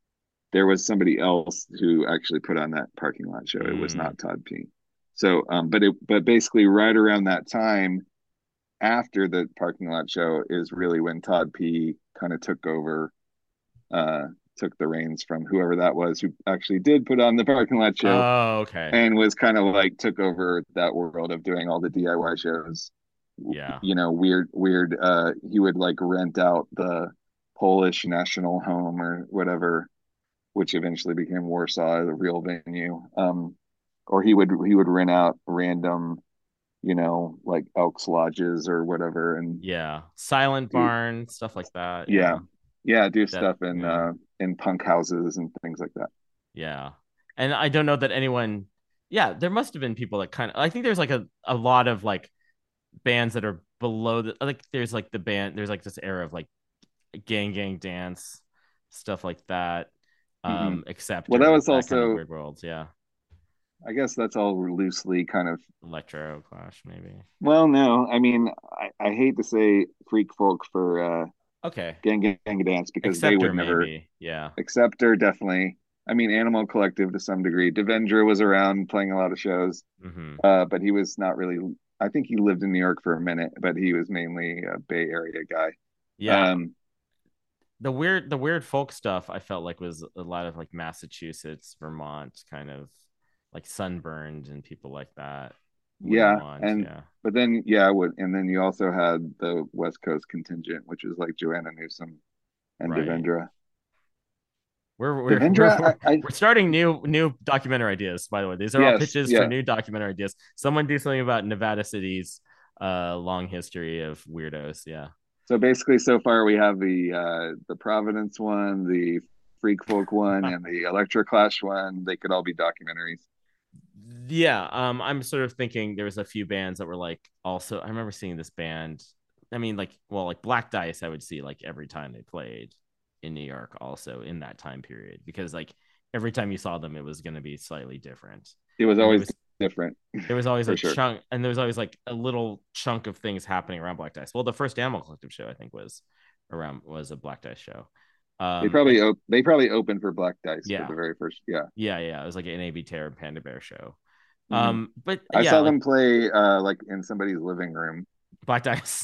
there was somebody else who actually put on that parking lot show. It was Mm. not Todd P. So, um, but it, but basically, right around that time, after the parking lot show, is really when Todd P. kind of took over, uh, took the reins from whoever that was who actually did put on the parking lot show, Oh, okay. and was kind of like took over that world of doing all the D I Y shows. Yeah. You know, weird, weird. Uh, he would like rent out the Polish National Home or whatever, which eventually became Warsaw, the real venue. Um, or he would he would rent out random, you know, like Elks Lodges or whatever, and Yeah. Silent do Barn, stuff like that. yeah, Yeah. yeah, do That, stuff in yeah. uh in punk houses and things like that. Yeah. And I don't know that anyone, yeah, there must have been people that kind of, I think there's like a, a lot of like bands that are below the, like there's like the band, there's like this era of like Gang Gang Dance, stuff like that. Mm-hmm. Um, Well, that Acceptor, was that kind of also, weird worlds. Yeah. I guess that's all loosely kind of. Electro Clash, maybe. Well, no, I mean, I, I hate to say freak folk for uh, Okay. Gang Gang Dance because they Acceptor, would never. maybe. Yeah. Acceptor, definitely. I mean, Animal Collective to some degree. Devendra was around playing a lot of shows, Mm-hmm. uh, but he was not really. I think he lived in New York for a minute, but he was mainly a Bay Area guy. Yeah. Um, the weird, the weird folk stuff I felt like was a lot of like Massachusetts, Vermont, kind of like Sunburned and people like that. yeah, Want, and yeah. but then yeah, would and then you also had the West Coast contingent, which was like Joanna Newsom and Right. Devendra. We're we're, Devendra, we're, I, I, we're starting new new documentary ideas, by the way. These are yes, all pitches yeah. for new documentary ideas. Someone do something about Nevada City's uh long history of weirdos. Yeah. So basically, so far we have the uh, the Providence one, the Freak Folk one, and the Electro Clash one. They could all be documentaries. Yeah, um, I'm sort of thinking there was a few bands that were like also. I remember seeing this band. I mean, like, well, like Black Dice, I would see like every time they played in New York, also in that time period, because like every time you saw them, it was going to be slightly different. It was And always it was, different. there was always For a sure. chunk, and there was always like a little chunk of things happening around Black Dice. Well, the first Animal Collective show I think was around was a Black Dice show. Um, They probably and, op- they probably opened for Black Dice Yeah. for the very first. Yeah, yeah, yeah. It was like an A B Terror and Panda Bear show. Mhm. Um, but I yeah, saw like them play uh, like in somebody's living room. Black Dice.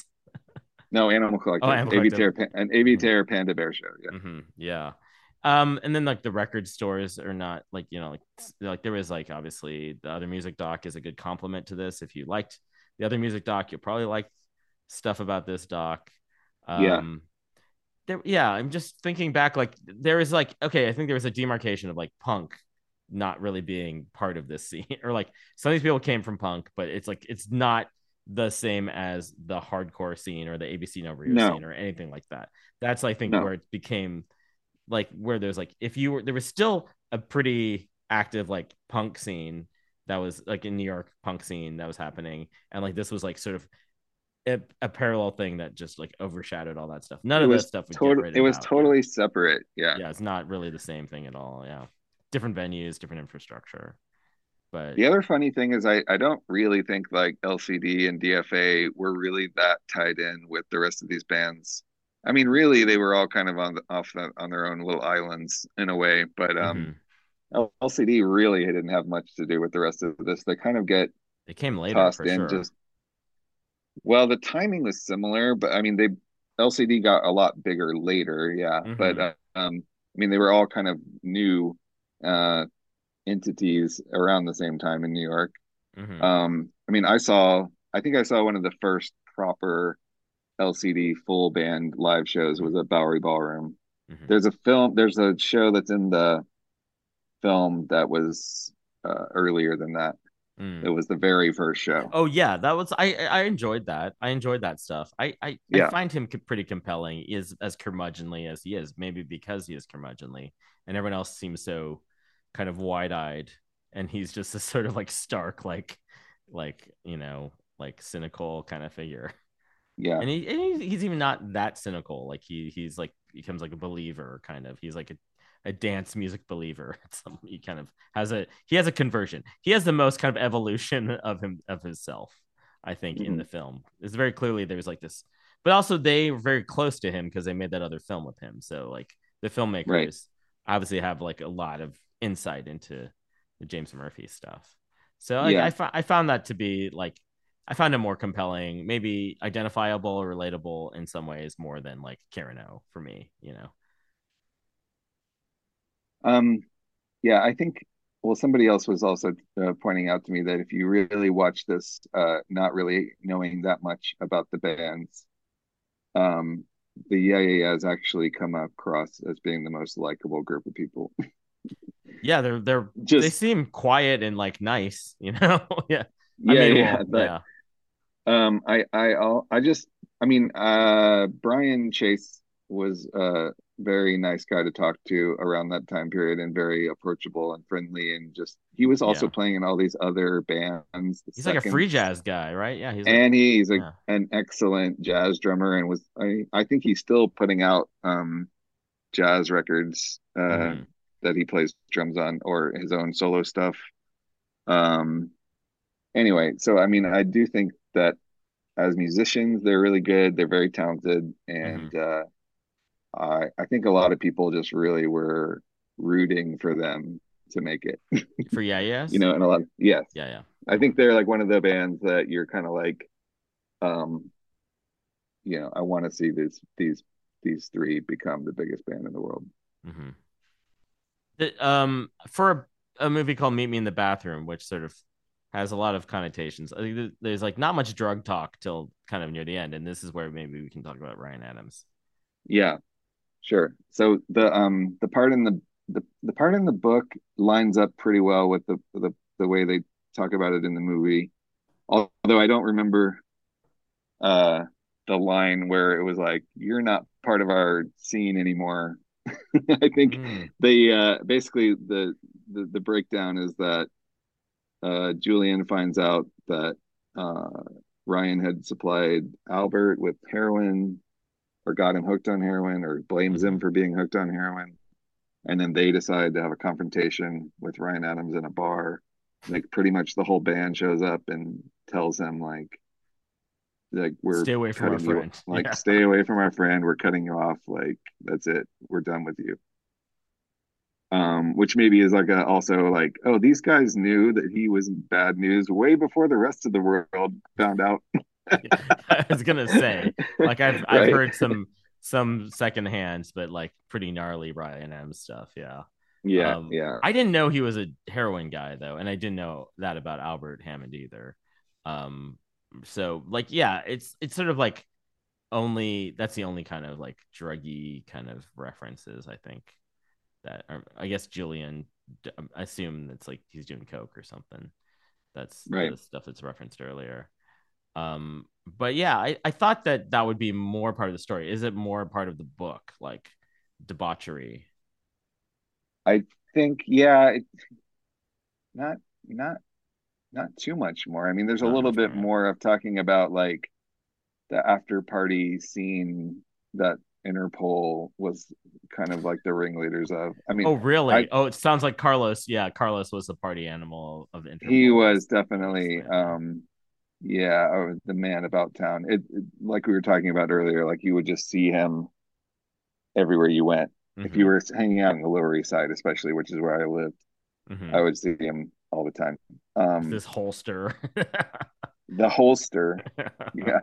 No, Animal Collective. Oh, Animal A B Collective. Terror, an A B Mhm. Terror Panda Bear show. Yeah. Mm-hmm. Yeah. Um, and then like the record stores are not like, you know, like like there was like obviously the Other Music doc is a good complement to this. If you liked the Other Music doc, you'll probably like stuff about this doc. Um Yeah. there, yeah, I'm just thinking back, like there is like, okay, I think there was a demarcation of like punk not really being part of this scene, or like some of these people came from punk, but it's like it's not the same as the hardcore scene or the A B C No Rio No. scene or anything like that. That's I think No. where it became like where there's like if you were there was still a pretty active like punk scene that was like in New York punk scene that was happening, and like this was like sort of a, a parallel thing that just like overshadowed all that stuff. None It of that was stuff would total. get It written was out. totally separate. Yeah. Yeah, it's not really the same thing at all. Yeah, different venues, different infrastructure. But The other funny thing is, I I don't really think like L C D and D F A were really that tied in with the rest of these bands. I mean, really, they were all kind of on the, off the, on their own little islands in a way. But um, mhm. L C D really didn't have much to do with the rest of this. They kind of get It came later tossed for in sure. just. Well, the timing was similar, but I mean, they L C D got a lot bigger later. Yeah, Mhm. but uh, um, I mean, they were all kind of new uh entities around the same time in New York. Mhm. Um, I mean, I saw, I think I saw one of the first proper L C D full band live shows was at Bowery Ballroom. Mhm. There's a film, there's a show that's in the film that was uh, earlier than that. Mm. It was the very first show. Oh yeah, that was I. I enjoyed that. I enjoyed that stuff. I I, Yeah. I find him co- pretty compelling. He is as curmudgeonly as he is, maybe because he is curmudgeonly, and everyone else seems so kind of wide eyed, and he's just a sort of like stark, like like you know, like cynical kind of figure. Yeah. And he and he's, he's even not that cynical. Like he he's like becomes like a believer kind of. He's like a a dance music believer. Some, he kind of has a he has a conversion. He has the most kind of evolution of him of himself, I think, in Mhm. the film. It's very clearly there's like this, but also they were very close to him because they made that other film with him. So like the filmmakers Right. obviously have like a lot of insight into the James Murphy stuff. So like Yeah. I, fo- I found that to be like, I found it more compelling, maybe identifiable or relatable in some ways more than like Karen O for me, you know? Um, yeah, I think, well, somebody else was also uh, pointing out to me that if you really watch this, uh, not really knowing that much about the bands, um, the Yeah Yeah Yeahs actually come across as being the most likable group of people. Yeah, they're they're they Just, seem quiet and like nice, you know? Yeah. I yeah, mean, yeah, well, but yeah. Um, I, I, I'll, I just, I mean, uh, Brian Chase was a very nice guy to talk to around that time period and very approachable and friendly. And just, he was also Yeah. playing in all these other bands, the He's like a free Seconds, jazz guy, right? Yeah, he's like and he's a, yeah. an excellent jazz drummer and was, I, I think he's still putting out, um, jazz records, uh, Mm-hmm. that he plays drums on or his own solo stuff. Um, anyway, so, I mean, I do think that as musicians, they're really good. They're very talented, Mm-hmm. and uh, I I think a lot of people just really were rooting for them to make it. For yeah, You yes. know, and a lot of, yes, Yeah, yeah. I think they're like one of the bands that you're kind of like, um, you know, I want to see these these these three become the biggest band in the world. Mm-hmm. The, um, for a, a movie called Meet Me in the Bathroom, which sort of has a lot of connotations. I think there's like not much drug talk till kind of near the end, and this is where maybe we can talk about Ryan Adams. Yeah, sure. So the um the part in the the, the part in the book lines up pretty well with the the the way they talk about it in the movie. Although I don't remember uh the line where it was like, you're not part of our scene anymore. I think Mm. they uh basically the, the the breakdown is that uh Julian finds out that uh Ryan had supplied Albert with heroin or got him hooked on heroin or blames Mm-hmm. him for being hooked on heroin. And then they decide to have a confrontation with Ryan Adams in a bar. Like pretty much the whole band shows up and tells him like like we're Stay away from our cutting you, friend. like Yeah. stay away from our friend, we're cutting you off, like that's it, we're done with you. Um which maybe is like a, also like, oh, these guys knew that he was bad news way before the rest of the world found out. I was gonna say, like I've I've Right, heard some some second hands, but like pretty gnarly Ryan Adams stuff. Yeah. yeah, Um, yeah. I didn't know he was a heroin guy though, and I didn't know that about Albert Hammond either. Um, so like, yeah, it's it's sort of like only that's the only kind of like druggy kind of references I think that are, I guess Julian. I assume it's like he's doing coke or something. That's Right. the stuff that's referenced earlier. Um, but yeah, I, I thought that that would be more part of the story. Is it more part of the book, like debauchery? I think, yeah, it, not not not too much more. I mean, there's a Not little much bit more. more of talking about like the after party scene that Interpol was kind of like the ringleaders of. I mean, Oh, I really? Oh, it sounds like Carlos. Yeah, Carlos was the party animal of he Interpol. was Was was definitely yeah. um yeah, uh, the man about town. It, it like we were talking about earlier, like you would just see him everywhere you went. If you Mm-hmm. were hanging out in the Lower East Side, especially, which is where I lived, Mm-hmm. I would see him all the time. Um, This holster. the holster, yeah.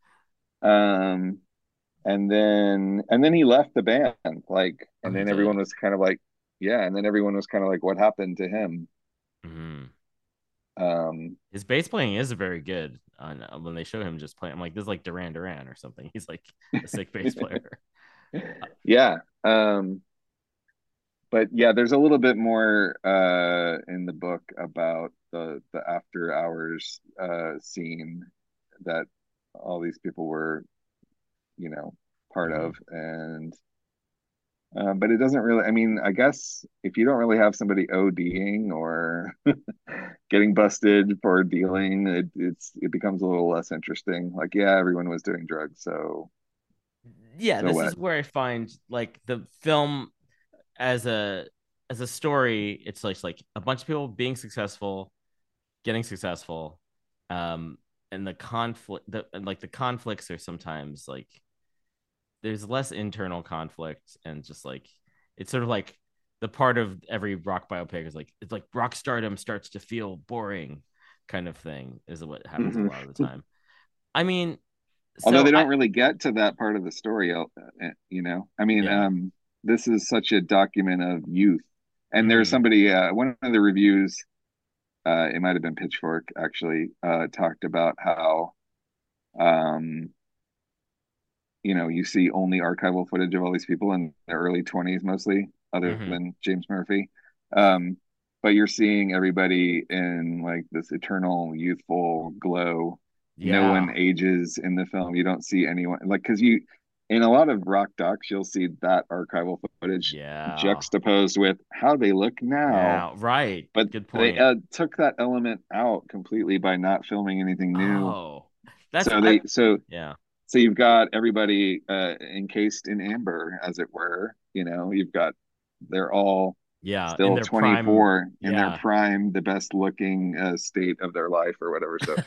Um, and then and then he left the band, like, Oh, and he then everyone did. was kind of like, yeah, and then everyone was kind of like, what happened to him? Mm-hmm. Um, His bass playing is very good. On when they show him just playing, I'm like, this is like Duran Duran or something. He's like a sick bass player. yeah. Um, but yeah, there's a little bit more uh in the book about the the after hours uh scene that all these people were, you know, part Mm-hmm. of, and um, but it doesn't really. I mean, I guess if you don't really have somebody ODing or getting busted for dealing, it, it's it becomes a little less interesting. Like, yeah, everyone was doing drugs, so Yeah, so this what? is where I find like the film as a as a story, it's like like a bunch of people being successful, getting successful, um, and the conflict, the and like the conflicts are sometimes like there's less internal conflict and just like it's sort of like the part of every rock biopic is like it's like rock stardom starts to feel boring, kind of thing is what happens Mhm. a lot of the time. I mean, Although so they don't I, really get to that part of the story, uh, uh, you know. I mean, yeah. um, this is such a document of youth. And there's Mhm. somebody, uh, one of the reviews, uh, it might have been Pitchfork actually, uh, talked about how, um, you know, you see only archival footage of all these people in their early twenties mostly, other Mhm. than James Murphy. Um, but you're seeing everybody in like this eternal youthful glow. No one Yeah. ages in the film. You don't see anyone like because you in a lot of rock docs, you'll see that archival footage Yeah. juxtaposed with how they look now. Now, right. But Good they point. uh, took that element out completely by not filming anything new. Oh, that's So I they so yeah. so you've got everybody uh, encased in amber, as it were. You know, you've got they're all Yeah, in still their prime. twenty-four in their Yeah. prime, the best looking uh, state of their life or whatever. So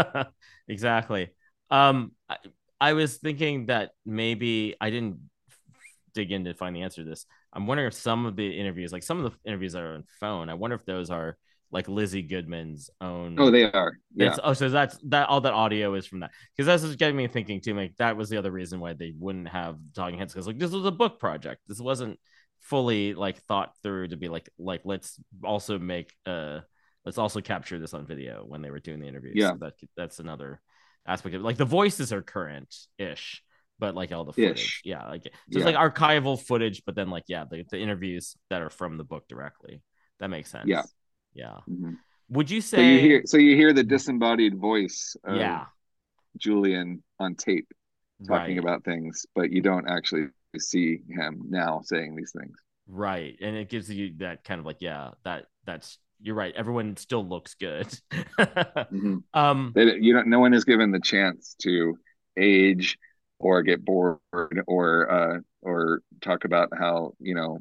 Exactly. Um, I, I was thinking that maybe I didn't dig in to find the answer to this. I'm wondering if some of the interviews, like some of the interviews that are on phone, I wonder if those are like Lizzie Goodman's oh, own. they are. Yeah. That's oh, so that's that all that audio is from that because that's just getting me thinking too. Like that was the other reason why they wouldn't have Talking Heads because like this was a book project. This wasn't fully like thought through to be like like let's also make uh let's also capture this on video when they were doing the interviews. Yeah. So that that's another aspect of it. Like the voices are current ish, but like all the footage, Ish. yeah, like so Yeah. it's like archival footage, but then like yeah, the, the interviews that are from the book directly. That makes sense. Yeah. Yeah. Mhm. Would you So you hear say? so you hear the disembodied voice of Yeah. Julian on tape talking Right. about things, but you don't actually see him now saying these things. Right. And it gives you that kind of like, yeah, that that's you're right. Everyone still looks good. Mm-hmm. um They, you don't. No one is given the chance to age or get bored or uh, or talk about how you know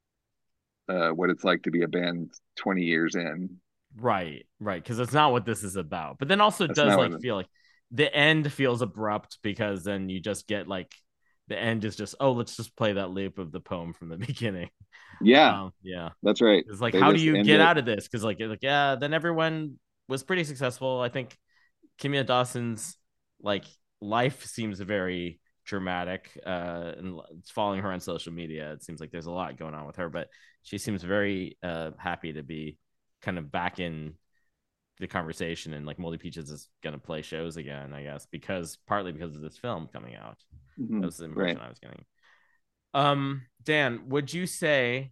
uh, what it's like to be a band twenty years in. right, right. Because that's not what this is about. But then also it That's does not like what. feel like the end feels abrupt because then you just get like the end is just, oh, let's just play that loop of the poem from the beginning. Yeah, Um, yeah. that's right. It's like, They how do just you end get it. out of this? Because like, like, yeah, then everyone was pretty successful. I think Kimia Dawson's like life seems very dramatic, uh, and it's following her on social media. It seems like there's a lot going on with her, but she seems very uh happy to be kind of back in the conversation, and like Moldy Peaches is gonna play shows again, I guess, because partly because of this film coming out. Mm-hmm. That was the Right. impression I was getting. Um, Dan, would you say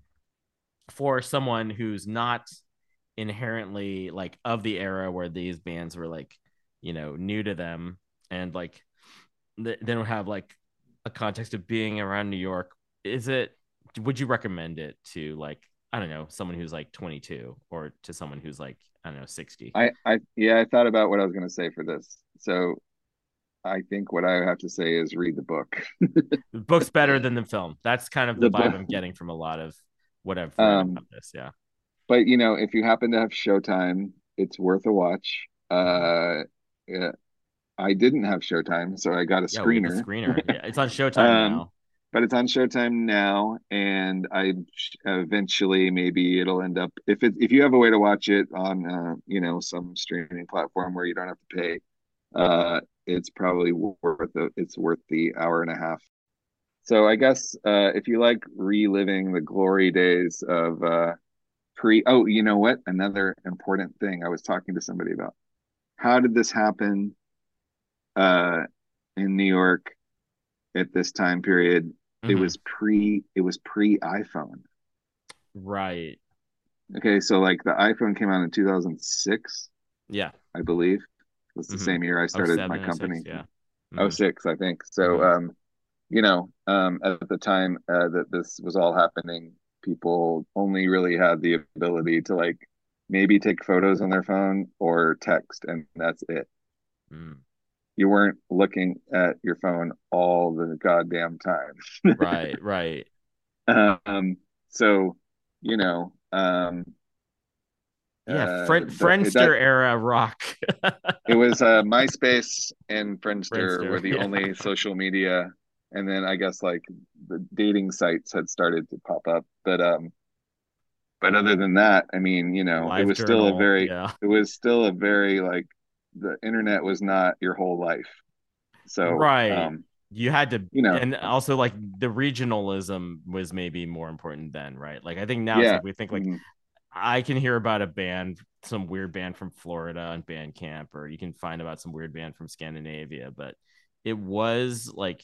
for someone who's not inherently like of the era where these bands were like, you know, new to them and like they don't have like a context of being around New York, is it, would you recommend it to like, I don't know, someone who's like twenty-two or to someone who's like, I don't know, sixty? I, I, yeah, I thought about what I was going to say for this. So I think what I have to say is read the book. The book's better than the film. That's kind of the The vibe book. I'm getting from a lot of what I've read Um, about this. Yeah. but you know, if you happen to have Showtime, it's worth a watch. Mm-hmm. Uh, yeah, I didn't have Showtime, so I got a Yeah, we get the screener. screener. Yeah, it's on Showtime Um, now. but it's on Showtime now, and I eventually maybe it'll end up if it if you have a way to watch it on uh, you know some streaming platform where you don't have to pay, uh, it's probably worth it. It's worth the hour and a half. So I guess uh, if you like reliving the glory days of uh, pre, oh, you know what? Another important thing I was talking to somebody about. How did this happen uh, in New York at this time period? It Mm-hmm. was pre it was pre iPhone. Right. Okay, so like the iPhone came out in two thousand six, Yeah. I believe. It was the Mm-hmm. same year I Oh, started my seven, oh, six. company. Yeah. Oh Mm-hmm. six, I think. So Mm-hmm. um, you know, um at the time uh, that this was all happening, people only really had the ability to like maybe take photos on their phone or text, and that's it. Mm. You weren't looking at your phone all the goddamn time. Right. Right. Um, so, you know, um, Yeah. uh, Friend the, that Friendster era rock. it was uh, MySpace and Friendster Friendster. were the Yeah. only social media and then I guess like the dating sites had started to pop up. But um, but other than that, I mean, you know, it Live was still a journal, very, yeah. it was still a very like the internet was not your whole life. So Right. um, You had to, you know, and also like the regionalism was maybe more important then, right? Like I think now it's yeah. like we think like Mhm. I can hear about a band, some weird band from Florida on Bandcamp, or you can find about some weird band from Scandinavia, but it was like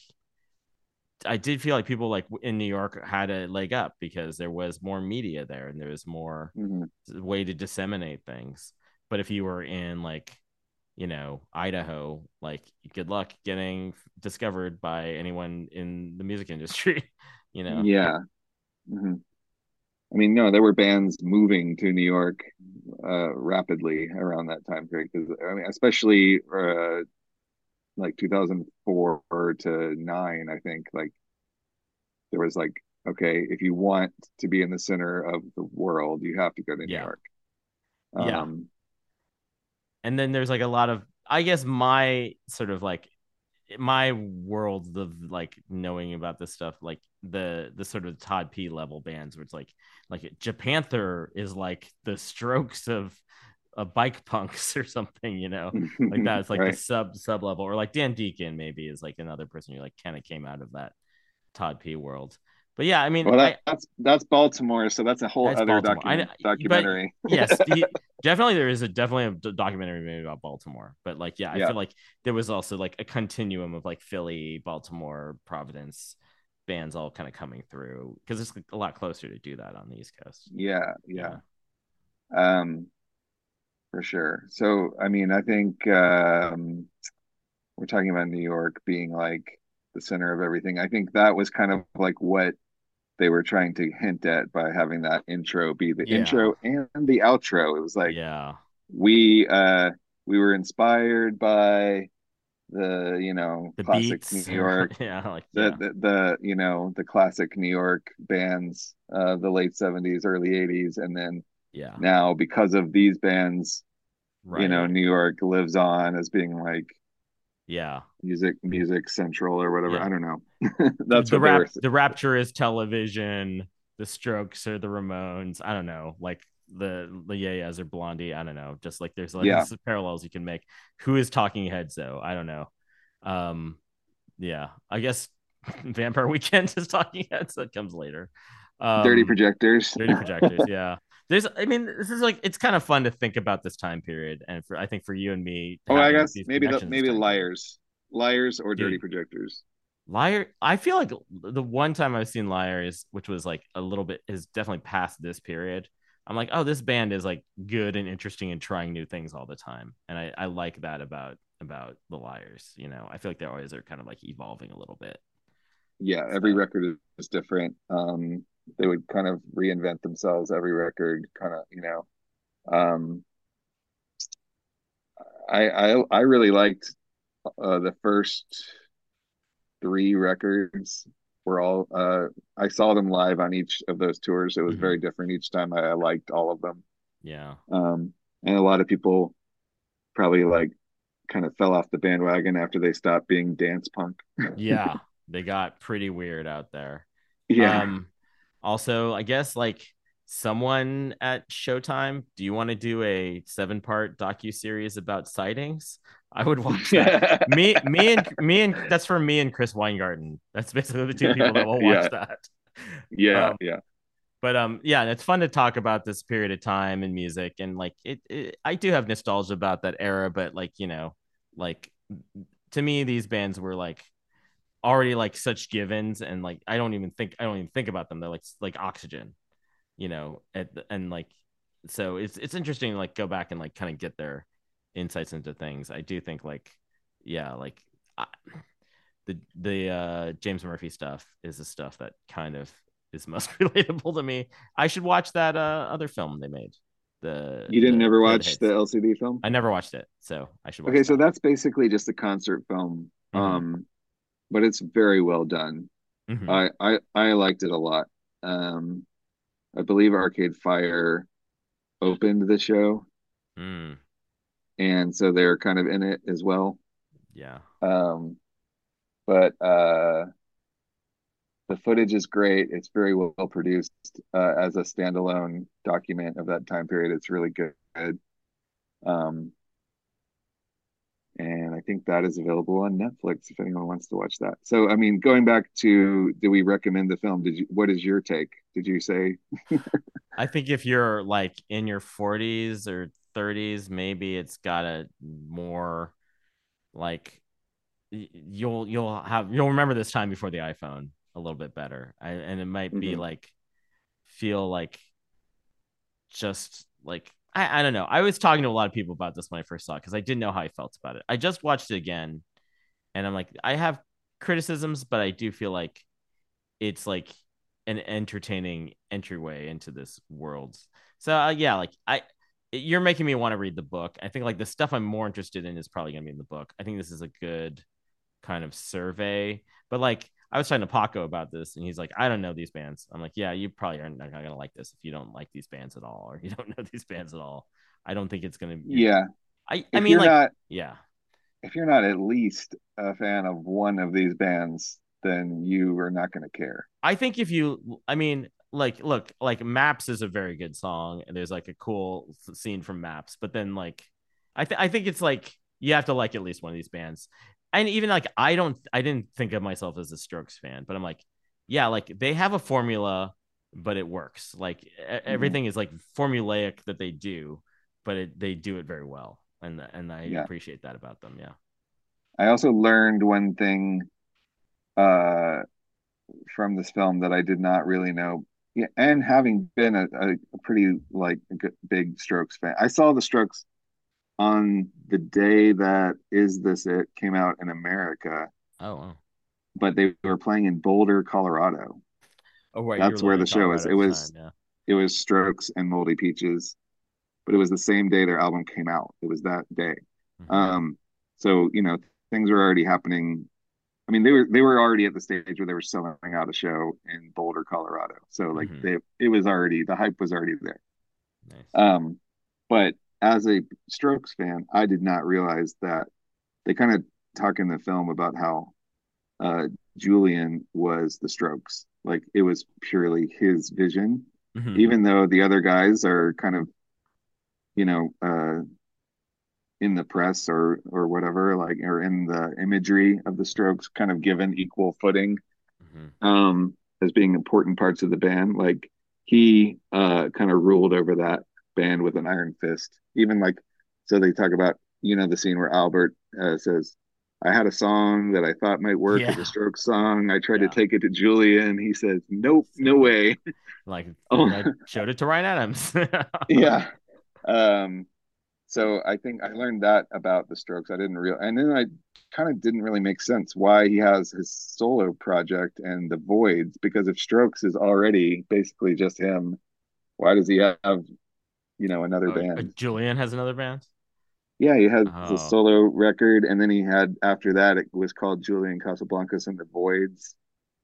I did feel like people like in New York had a leg up because there was more media there and there was more Mhm. way to disseminate things. But if you were in like, you know, Idaho, like good luck getting discovered by anyone in the music industry, you know? Yeah. Mhm. I mean, no, there were bands moving to New York uh, rapidly around that time period because I mean, especially uh, like two thousand four to nine, I think like there was like, okay, if you want to be in the center of the world, you have to go to New Yeah. York. Yeah. Um, And then there's like a lot of, I guess my sort of like my world of like knowing about this stuff, like the the sort of Todd P level bands, where it's like like Japanther is like the Strokes of a bike punks or something, you know, like that. It's like the right. sub sub level, or like Dan Deacon maybe is like another person who like kind of came out of that Todd P world. But yeah, I mean, Well, that, I that's that's Baltimore, so that's a whole that's other Baltimore. I document but documentary. yes, he, definitely there is a definitely a documentary made about Baltimore. But like, yeah, I Yeah, feel like there was also like a continuum of like Philly, Baltimore, Providence bands all kind of coming through because it's a lot closer to do that on the East Coast. yeah, yeah. Yeah, Um, for sure. So, I mean, I think um, we're talking about New York being like the center of everything. I think that was kind of like what they were trying to hint at by having that intro be the yeah, intro and the outro. It was like yeah, we uh we were inspired by the, you know, the classic New beats or York, yeah, like the yeah, the, the you know, the classic New York bands of the late seventies, early eighties, and then yeah, now because of these bands, you know, right, New York lives on as being like yeah, music music central or whatever. yeah. I don't know. That's The what they rap, were. the Rapture is television. The Strokes or the Ramones. I don't know, like the the Yeah-Yeahs or Blondie. I don't know. Just like there's like Yeah. parallels you can make. Who is Talking Heads though? I don't know. Um, yeah, I guess Vampire Weekend is Talking Heads. That comes later. Dirty Um, Projectors. Dirty Projectors. Yeah. There's, I mean, this is like it's kind of fun to think about this time period, and for I think for you and me Oh, I having guess these maybe the connections this maybe time period, Liars. Liars or Dirty dude. Projectors. Liar, I feel like the one time I've seen Liars, which was like a little bit, is definitely past this period. I'm like, oh, this band is like good and interesting and trying new things all the time, and I, I like that about about the Liars. You know, I feel like they always are kind of like evolving a little bit. Yeah, every So record is different. Um, they would kind of reinvent themselves every record, kind of, you know. Um, I I I really liked uh, the first three records were all uh I saw them live on each of those tours. It was mhm. very different each time. I, I liked all of them. Yeah, Um, and a lot of people probably like kind of fell off the bandwagon after they stopped being dance punk. yeah, they got pretty weird out there. Yeah. Um, also, I guess like someone at Showtime, do you want to do a seven part docu series about sightings? I would watch that. Me, me, and me, and that's for me and Chris Weingarten. That's basically the two people that will watch Yeah. that. Yeah. Um, Yeah. but um, yeah, it's fun to talk about this period of time in music, and like it, it, I do have nostalgia about that era, but like you know, like to me, these bands were like already like such givens, and like I don't even think I don't even think about them. They're like like oxygen, you know, and, and like so it's it's interesting to like go back and like kind of get their insights into things. I do think like yeah, like I, the the uh James Murphy stuff is the stuff that kind of is most relatable to me. I should watch that uh other film they made. The You didn't the ever Field of watch the Hits. L C D film? I never watched it, so I should Okay, watch so that. that's basically just a concert film. Mm-hmm. Um, but it's very well done. Mm-hmm. I I I liked it a lot. Um, I believe Arcade Fire opened the show, Mm, and so they're kind of in it as well. yeah. Um, but uh, The footage is great. It's very well produced uh, as a standalone document of that time period. It's really good. Um, and I think that is available on Netflix if anyone wants to watch that. So, I mean, going back to, do we recommend the film? Did you? What is your take? Did you say? I think if you're like in your forties or thirties, maybe it's got a more like you'll you'll have you'll remember this time before the iPhone a little bit better. I, and it might be Mhm. like feel like just like I, I don't know. I was talking to a lot of people about this when I first saw it because I didn't know how I felt about it. I just watched it again and I'm like, I have criticisms, but I do feel like it's like an entertaining entryway into this world. So uh, yeah, like I, you're making me want to read the book. I think like the stuff I'm more interested in is probably gonna be in the book. I think this is a good kind of survey. But like I was talking to Paco about this, and he's like, I don't know these bands. I'm like, yeah, you probably are not gonna like this if you don't like these bands at all, or you don't know these bands at all. I don't think it's gonna. Yeah. I I If mean you're like not, yeah. if you're not at least a fan of one of these bands, then you are not going to care. I think if you, I mean, like, look, like Maps is a very good song, and there's like a cool scene from Maps, but then like, I think I think it's like you have to like at least one of these bands, and even like I don't, I didn't think of myself as a Strokes fan, but I'm like, yeah, like they have a formula, but it works. Like mm-hmm. everything is like formulaic that they do, but it, they do it very well, and and I yeah. appreciate that about them. Yeah. I also learned one thing uh from this film that I did not really know. Yeah, and having been a, a, a pretty like a good, big Strokes fan, I saw the Strokes on the day that Is This It came out in America. Oh, wow. But they were playing in Boulder, Colorado. Oh, right. That's where the show was. It was time, yeah. It was Strokes and Moldy Peaches, but it was the same day their album came out. It was that day. Mm-hmm. Um, so you know things were already happening. I mean, they were they were already at the stage where they were selling out a show in Boulder, Colorado. So like mm-hmm. they, it was already the hype was already there. Nice. Um, but as a Strokes fan, I did not realize that they kind of talk in the film about how uh, Julian was the Strokes. Like it was purely his vision, mm-hmm. even though the other guys are kind of, you know, uh, in the press or or whatever, like or in the imagery of the Strokes, kind of given equal footing mm-hmm. um, as being important parts of the band. Like he uh, kind of ruled over that band with an iron fist. Even like, so they talk about, you know, the scene where Albert uh, says, I had a song that I thought might work yeah. as a Strokes song. I tried yeah. to take it to Julian. He says, nope, no way. Like oh. I showed it to Ryan Adams. yeah. Um, so I think I learned that about the Strokes. I didn't real, and then I kind of didn't really make sense why he has his solo project and the Voids, because if Strokes is already basically just him, why does he have, you know, another oh, band? Julian has another band? Yeah, he has oh. a solo record, and then he had after that it was called Julian Casablancas and the Voids.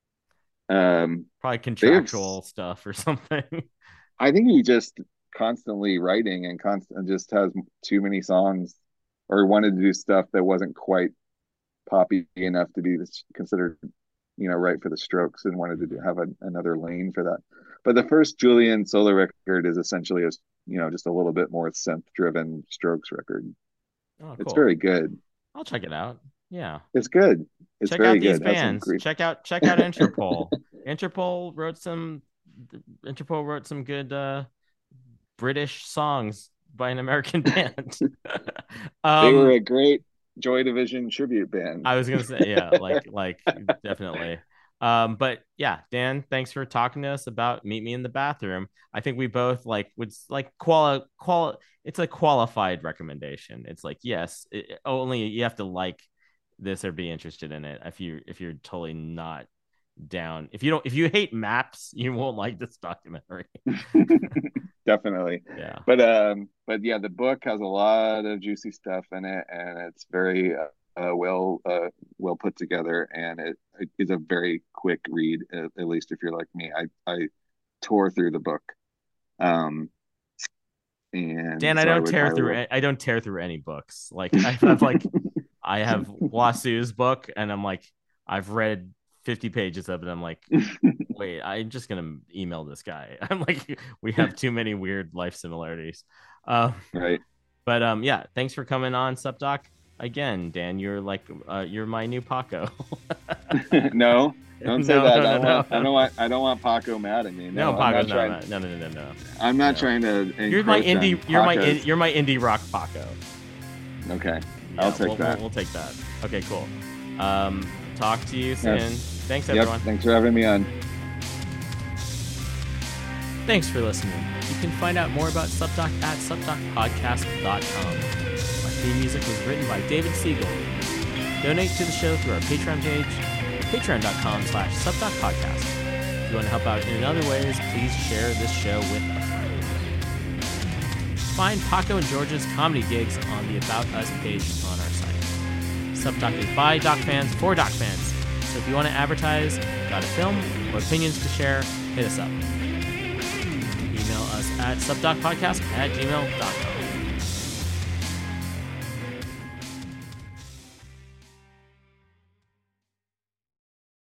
Um, probably contractual stuff or something. I think he just constantly writing and constant just has too many songs, or wanted to do stuff that wasn't quite poppy enough to be considered, you know, right for the Strokes, and wanted to do, have a, another lane for that. But the first Julian solo record is essentially a, you know, just a little bit more synth driven Strokes record. Oh, cool. It's very good. I'll check it out. Yeah, it's good. It's check very out these good. bands. Great... Check out check out Interpol. Interpol wrote some. Interpol wrote some good uh, British songs by an American band. um, they were a great Joy Division tribute band. I was gonna say, yeah, like like definitely. Um, but yeah, Dan, thanks for talking to us about Meet Me in the Bathroom. I think we both like would like quali quali it's a qualified recommendation. It's like, yes, it, only you have to like this or be interested in it. If you if you're totally not down, if you don't if you hate Maps, you won't like this documentary. Definitely. Yeah. But um but yeah, the book has a lot of juicy stuff in it, and it's very uh, Uh, well, uh, well put together, and it, it is a very quick read. At, at least if you're like me, I I tore through the book. Um, and Dan, so I don't I would, tear I through. would... I don't tear through any books. Like I have like I have Wasu's book, and I'm like I've read fifty pages of it. I'm like, wait, I'm just gonna email this guy. I'm like, we have too many weird life similarities. Um, right. But um, yeah, thanks for coming on, SupDoc. Again, Dan, you're like, uh, you're my new Paco. No, don't say No, that. no, I, don't no, want, no. I don't want. I don't want Paco mad at me. No, No, Paco's I'm not not. trying. No, no, no, no, no. I'm not No. trying to. You're my encroach indie. on You're my. Paco's- in- You're my indie rock Paco. Okay, Yeah, I'll take we'll, that. We'll, we'll take that. Okay, cool. Um, talk to you soon. Yes. Thanks, Yep. everyone. Thanks for having me on. Thanks for listening. You can find out more about SupDoc at sub doc podcast dot com. Our theme music was written by David Siegel. Donate to the show through our Patreon page, patreon dot com slash sub doc podcast. If you want to help out in other ways, please share this show with a friend. Find Paco and George's comedy gigs on the About Us page on our site. SupDoc is by Doc fans for Doc fans. So if you want to advertise, got a film, or opinions to share, hit us up. Email us at subdocpodcast at gmail dot com.